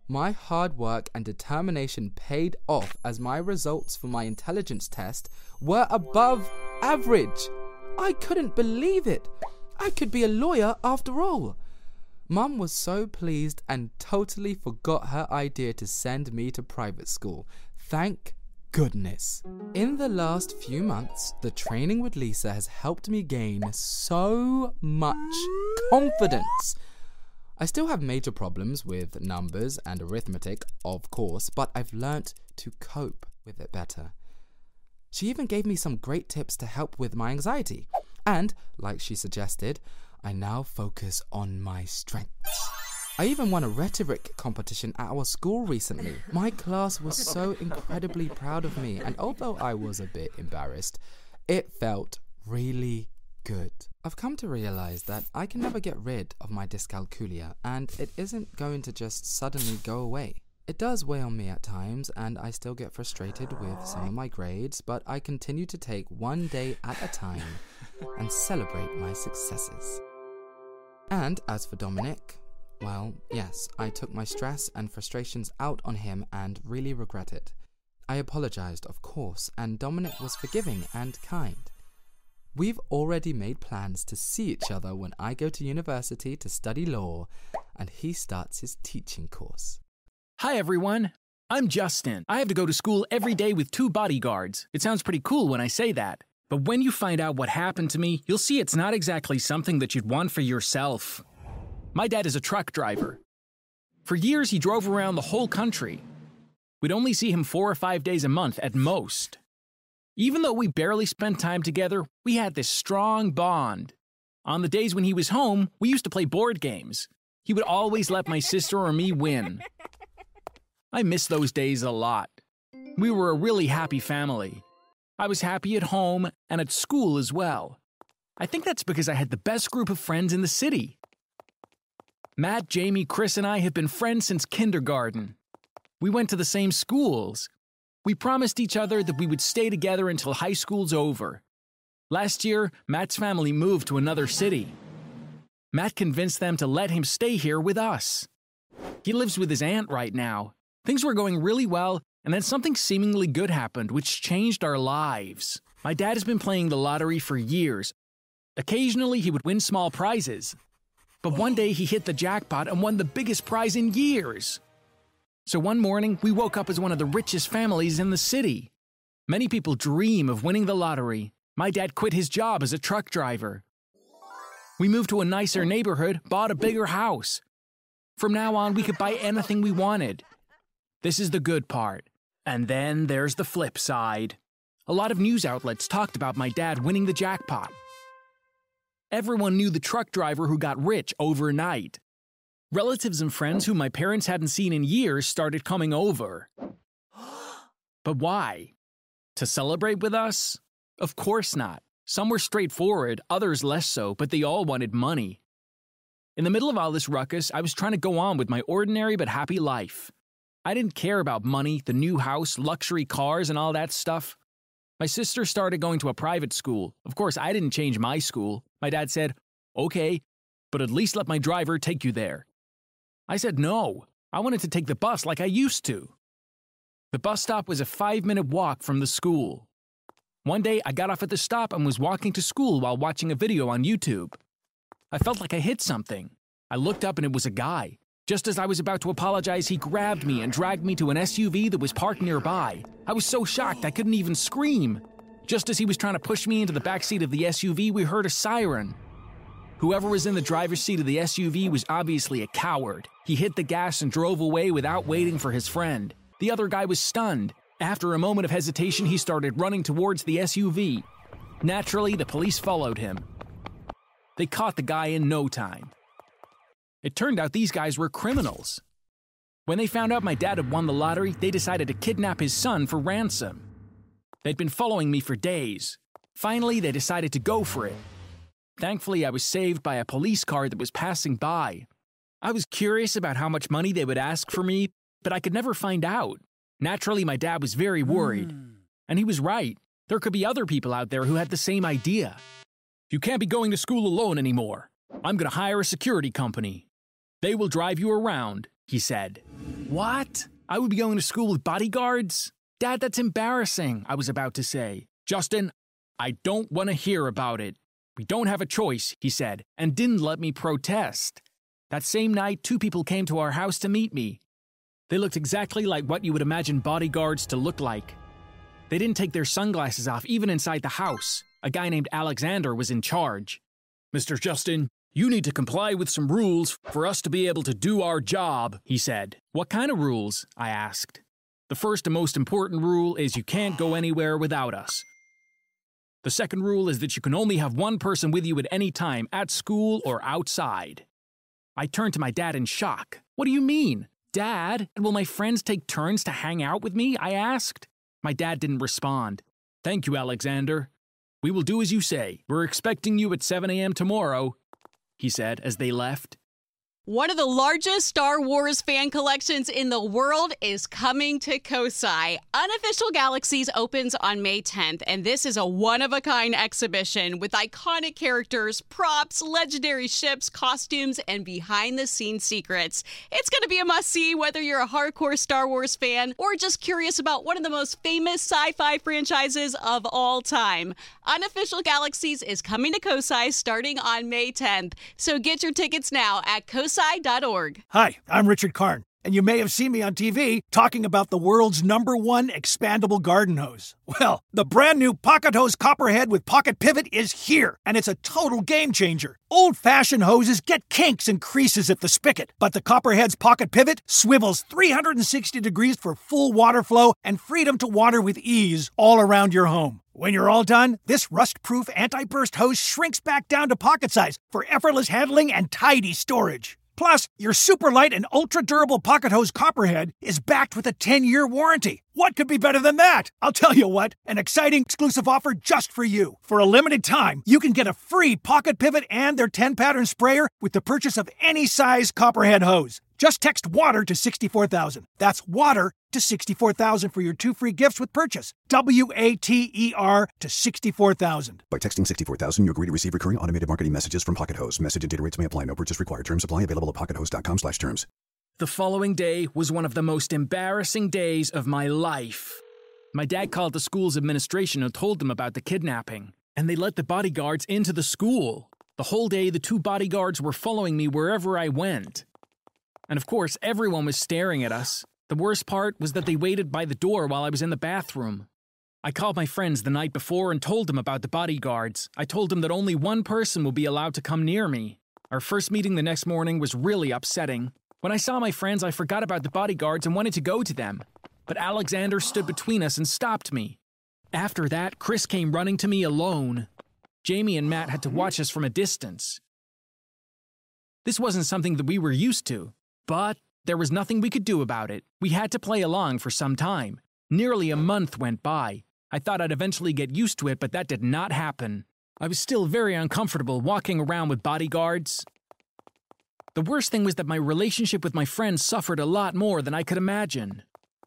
My hard work and determination paid off as my results for my intelligence test were above average. I couldn't believe it. I could be a lawyer after all. Mum was so pleased and totally forgot her idea to send me to private school. Thank goodness. In the last few months, the training with Lisa has helped me gain so much confidence. I still have major problems with numbers and arithmetic, of course, but I've learnt to cope with it better. She even gave me some great tips to help with my anxiety. And, like she suggested, I now focus on my strengths. I even won a rhetoric competition at our school recently. My class was so incredibly proud of me, and although I was a bit embarrassed, it felt really good. I've come to realize that I can never get rid of my dyscalculia, and it isn't going to just suddenly go away. It does weigh on me at times, and I still get frustrated with some of my grades, but I continue to take one day at a time and celebrate my successes. And as for Dominic, well, yes, I took my stress and frustrations out on him and really regret it. I apologized, of course, and Dominic was forgiving and kind. We've already made plans to see each other when I go to university to study law, and he starts his teaching course. Hi everyone, I'm Justin. I have to go to school every day with two bodyguards. It sounds pretty cool when I say that. But when you find out what happened to me, you'll see it's not exactly something that you'd want for yourself. My dad is a truck driver. For years, he drove around the whole country. We'd only see him four or five days a month at most. Even though we barely spent time together, we had this strong bond. On the days when he was home, we used to play board games. He would always let my sister or me win. I miss those days a lot. We were a really happy family. I was happy at home and at school as well. I think that's because I had the best group of friends in the city. Matt, Jamie, Chris, and I have been friends since kindergarten. We went to the same schools. We promised each other that we would stay together until high school's over. Last year, Matt's family moved to another city. Matt convinced them to let him stay here with us. He lives with his aunt right now. Things were going really well, and then something seemingly good happened, which changed our lives. My dad has been playing the lottery for years. Occasionally, he would win small prizes. But one day, he hit the jackpot and won the biggest prize in years. So one morning, we woke up as one of the richest families in the city. Many people dream of winning the lottery. My dad quit his job as a truck driver. We moved to a nicer neighborhood, bought a bigger house. From now on, we could buy anything we wanted. This is the good part. And then there's the flip side. A lot of news outlets talked about my dad winning the jackpot. Everyone knew the truck driver who got rich overnight. Relatives and friends who my parents hadn't seen in years started coming over. But why? To celebrate with us? Of course not. Some were straightforward, others less so, but they all wanted money. In the middle of all this ruckus, I was trying to go on with my ordinary but happy life. I didn't care about money, the new house, luxury cars, and all that stuff. My sister started going to a private school. Of course, I didn't change my school. My dad said, "Okay, but at least let my driver take you there." I said no. I wanted to take the bus like I used to. The bus stop was a five-minute walk from the school. One day, I got off at the stop and was walking to school while watching a video on YouTube. I felt like I hit something. I looked up and it was a guy. Just as I was about to apologize, he grabbed me and dragged me to an S U V that was parked nearby. I was so shocked I couldn't even scream. Just as he was trying to push me into the backseat of the S U V, we heard a siren. Whoever was in the driver's seat of the S U V was obviously a coward. He hit the gas and drove away without waiting for his friend. The other guy was stunned. After a moment of hesitation, he started running towards the S U V. Naturally, the police followed him. They caught the guy in no time. It turned out these guys were criminals. When they found out my dad had won the lottery, they decided to kidnap his son for ransom. They'd been following me for days. Finally, they decided to go for it. Thankfully, I was saved by a police car that was passing by. I was curious about how much money they would ask for me, but I could never find out. Naturally, my dad was very worried. Mm. And he was right. There could be other people out there who had the same idea. "You can't be going to school alone anymore. I'm going to hire a security company. They will drive you around," he said. What? I would be going to school with bodyguards? Dad, that's embarrassing, I was about to say. Justin, I don't want to hear about it. We don't have a choice, he said, and didn't let me protest. That same night, two people came to our house to meet me. They looked exactly like what you would imagine bodyguards to look like. They didn't take their sunglasses off, even inside the house. A guy named Alexander was in charge. Mister Justin, you need to comply with some rules for us to be able to do our job, he said. What kind of rules? I asked. The first and most important rule is you can't go anywhere without us. The second rule is that you can only have one person with you at any time, at school or outside. I turned to my dad in shock. What do you mean? Dad, and will my friends take turns to hang out with me? I asked. My dad didn't respond. Thank you, Alexander. We will do as you say. We're expecting you at seven a.m. tomorrow, he said as they left. One of the largest Star Wars fan collections in the world is coming to Kosai. Unofficial Galaxies opens on May tenth, and this is a one-of-a-kind exhibition with iconic characters, props, legendary ships, costumes, and behind-the-scenes secrets. It's going to be a must-see whether you're a hardcore Star Wars fan or just curious about one of the most famous sci-fi franchises of all time. Unofficial Galaxies is coming to Kosai starting on May tenth, so get your tickets now at kosai dot org. Hi, I'm Richard Karn, and you may have seen me on T V talking about the world's number one expandable garden hose. Well, the brand new Pocket Hose Copperhead with Pocket Pivot is here, and it's a total game changer. Old-fashioned hoses get kinks and creases at the spigot, but the Copperhead's Pocket Pivot swivels three hundred sixty degrees for full water flow and freedom to water with ease all around your home. When you're all done, this rust-proof anti-burst hose shrinks back down to pocket size for effortless handling and tidy storage. Plus, your super light and ultra-durable Pocket Hose Copperhead is backed with a ten-year warranty. What could be better than that? I'll tell you what, an exciting exclusive offer just for you. For a limited time, you can get a free Pocket Pivot and their ten-pattern sprayer with the purchase of any size Copperhead hose. Just text WATER to sixty-four thousand. That's WATER to sixty-four thousand for your two free gifts with purchase. W A T E R to sixty-four thousand. By texting sixty-four thousand, you agree to receive recurring automated marketing messages from Pocket Hose. Message and data rates may apply. No purchase required. Terms apply. Available at pockethose.com slash terms. The following day was one of the most embarrassing days of my life. My dad called the school's administration and told them about the kidnapping, and they let the bodyguards into the school. The whole day, the two bodyguards were following me wherever I went. And of course, everyone was staring at us. The worst part was that they waited by the door while I was in the bathroom. I called my friends the night before and told them about the bodyguards. I told them that only one person would be allowed to come near me. Our first meeting the next morning was really upsetting. When I saw my friends, I forgot about the bodyguards and wanted to go to them. But Alexander stood between us and stopped me. After that, Chris came running to me alone. Jamie and Matt had to watch us from a distance. This wasn't something that we were used to. But there was nothing we could do about it. We had to play along for some time. Nearly a month went by. I thought I'd eventually get used to it, but that did not happen. I was still very uncomfortable walking around with bodyguards. The worst thing was that my relationship with my friends suffered a lot more than I could imagine.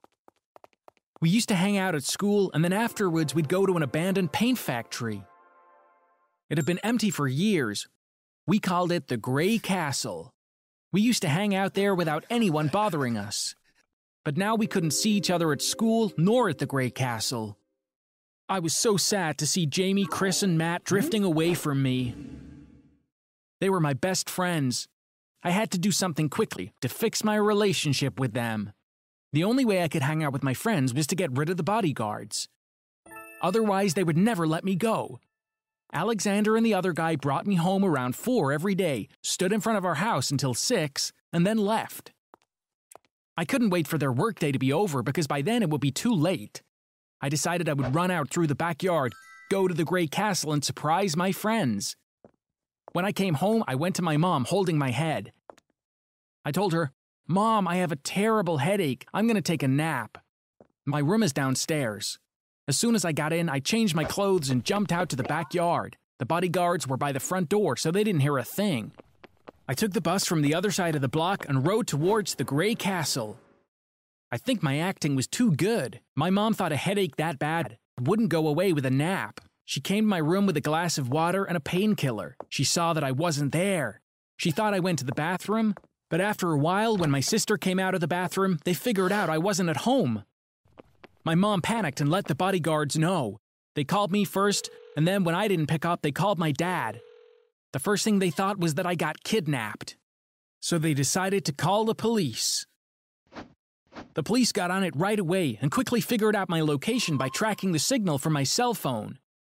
We used to hang out at school, and then afterwards we'd go to an abandoned paint factory. It had been empty for years. We called it the Grey Castle. We used to hang out there without anyone bothering us. But now we couldn't see each other at school nor at the Grey Castle. I was so sad to see Jamie, Chris, and Matt drifting away from me. They were my best friends. I had to do something quickly to fix my relationship with them. The only way I could hang out with my friends was to get rid of the bodyguards. Otherwise, they would never let me go. Alexander and the other guy brought me home around four every day, stood in front of our house until six, and then left. I couldn't wait for their workday to be over because by then it would be too late. I decided I would run out through the backyard, go to the Grey Castle, and surprise my friends. When I came home, I went to my mom holding my head. I told her, "Mom, I have a terrible headache. I'm going to take a nap. My room is downstairs." As soon as I got in, I changed my clothes and jumped out to the backyard. The bodyguards were by the front door, so they didn't hear a thing. I took the bus from the other side of the block and rode towards the Grey Castle. I think my acting was too good. My mom thought a headache that bad wouldn't go away with a nap. She came to my room with a glass of water and a painkiller. She saw that I wasn't there. She thought I went to the bathroom, But after a while, when my sister came out of the bathroom, they figured out I wasn't at home. My mom panicked and let the bodyguards know. They called me first, and then when I didn't pick up, they called my dad. The first thing they thought was that I got kidnapped. So they decided to call the police. The police got on it right away and quickly figured out my location by tracking the signal from my cell phone.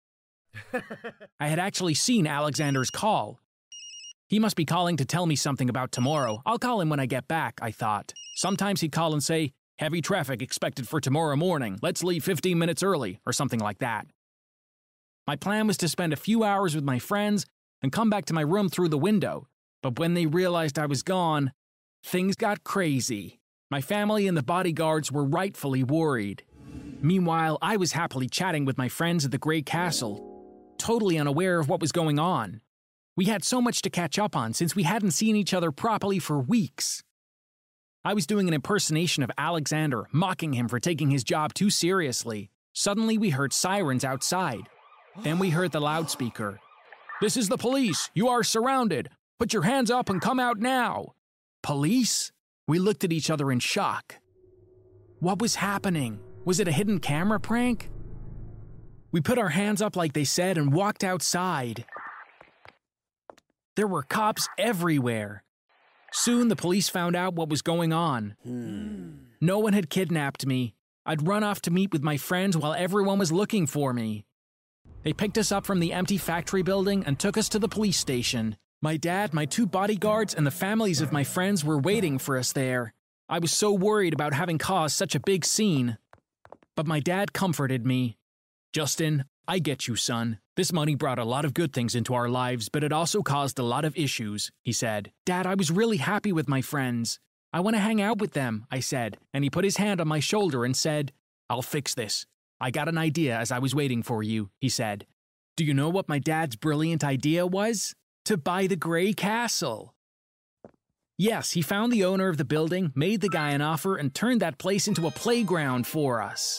I had actually seen Alexander's call. He must be calling to tell me something about tomorrow. I'll call him when I get back, I thought. Sometimes he'd call and say, "Heavy traffic expected for tomorrow morning. Let's leave fifteen minutes early," or something like that. My plan was to spend a few hours with my friends and come back to my room through the window. But when they realized I was gone, things got crazy. My family and the bodyguards were rightfully worried. Meanwhile, I was happily chatting with my friends at the Grey Castle, totally unaware of what was going on. We had so much to catch up on since we hadn't seen each other properly for weeks. I was doing an impersonation of Alexander, mocking him for taking his job too seriously. Suddenly, we heard sirens outside. Then we heard the loudspeaker. "This is the police. You are surrounded. Put your hands up and come out now." Police? We looked at each other in shock. What was happening? Was it a hidden camera prank? We put our hands up like they said and walked outside. There were cops everywhere. Soon the police found out what was going on. Hmm. No one had kidnapped me. I'd run off to meet with my friends while everyone was looking for me. They picked us up from the empty factory building and took us to the police station. My dad, my two bodyguards, and the families of my friends were waiting for us there. I was so worried about having caused such a big scene. But my dad comforted me. "Justin, I get you, son. This money brought a lot of good things into our lives, but it also caused a lot of issues," he said. "Dad, I was really happy with my friends. I want to hang out with them," I said, and he put his hand on my shoulder and said, "I'll fix this. I got an idea as I was waiting for you," he said. Do you know what my dad's brilliant idea was? To buy the Grey Castle. Yes, he found the owner of the building, made the guy an offer, and turned that place into a playground for us.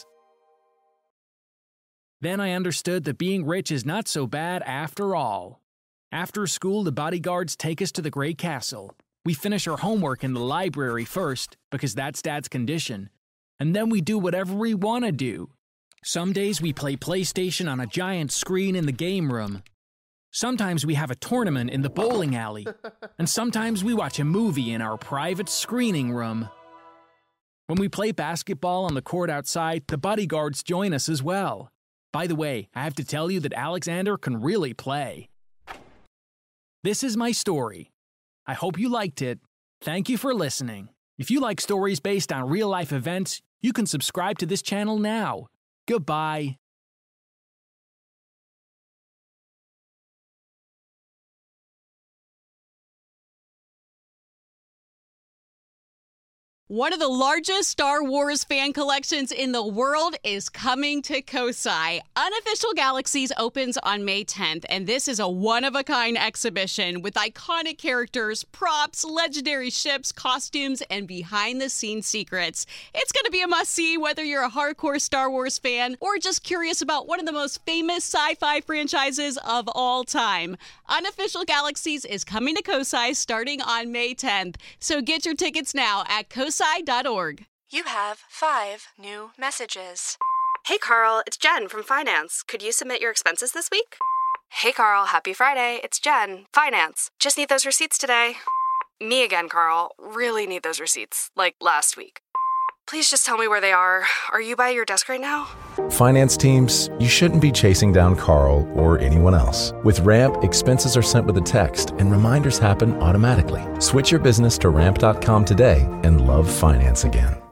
Then I understood that being rich is not so bad after all. After school, the bodyguards take us to the Grey Castle. We finish our homework in the library first, because that's Dad's condition. And then we do whatever we want to do. Some days we play PlayStation on a giant screen in the game room. Sometimes we have a tournament in the bowling alley. And sometimes we watch a movie in our private screening room. When we play basketball on the court outside, the bodyguards join us as well. By the way, I have to tell you that Alexander can really play. This is my story. I hope you liked it. Thank you for listening. If you like stories based on real-life events, you can subscribe to this channel now. Goodbye. One of the largest Star Wars fan collections in the world is coming to Kosai. Unofficial Galaxies opens on May tenth, and this is a one-of-a-kind exhibition with iconic characters, props, legendary ships, costumes, and behind-the-scenes secrets. It's going to be a must-see whether you're a hardcore Star Wars fan or just curious about one of the most famous sci-fi franchises of all time. Unofficial Galaxies is coming to Kosai starting on May tenth, so get your tickets now at kosai dot org. You have five new messages. Hey Carl, it's Jen from Finance. Could you submit your expenses this week? Hey Carl, happy Friday. It's Jen, Finance. Just need those receipts today. Me again, Carl. Really need those receipts, like last week. Please just tell me where they are. Are you by your desk right now? Finance teams, you shouldn't be chasing down Carl or anyone else. With Ramp, expenses are sent with a text and reminders happen automatically. Switch your business to ramp dot com today and love finance again.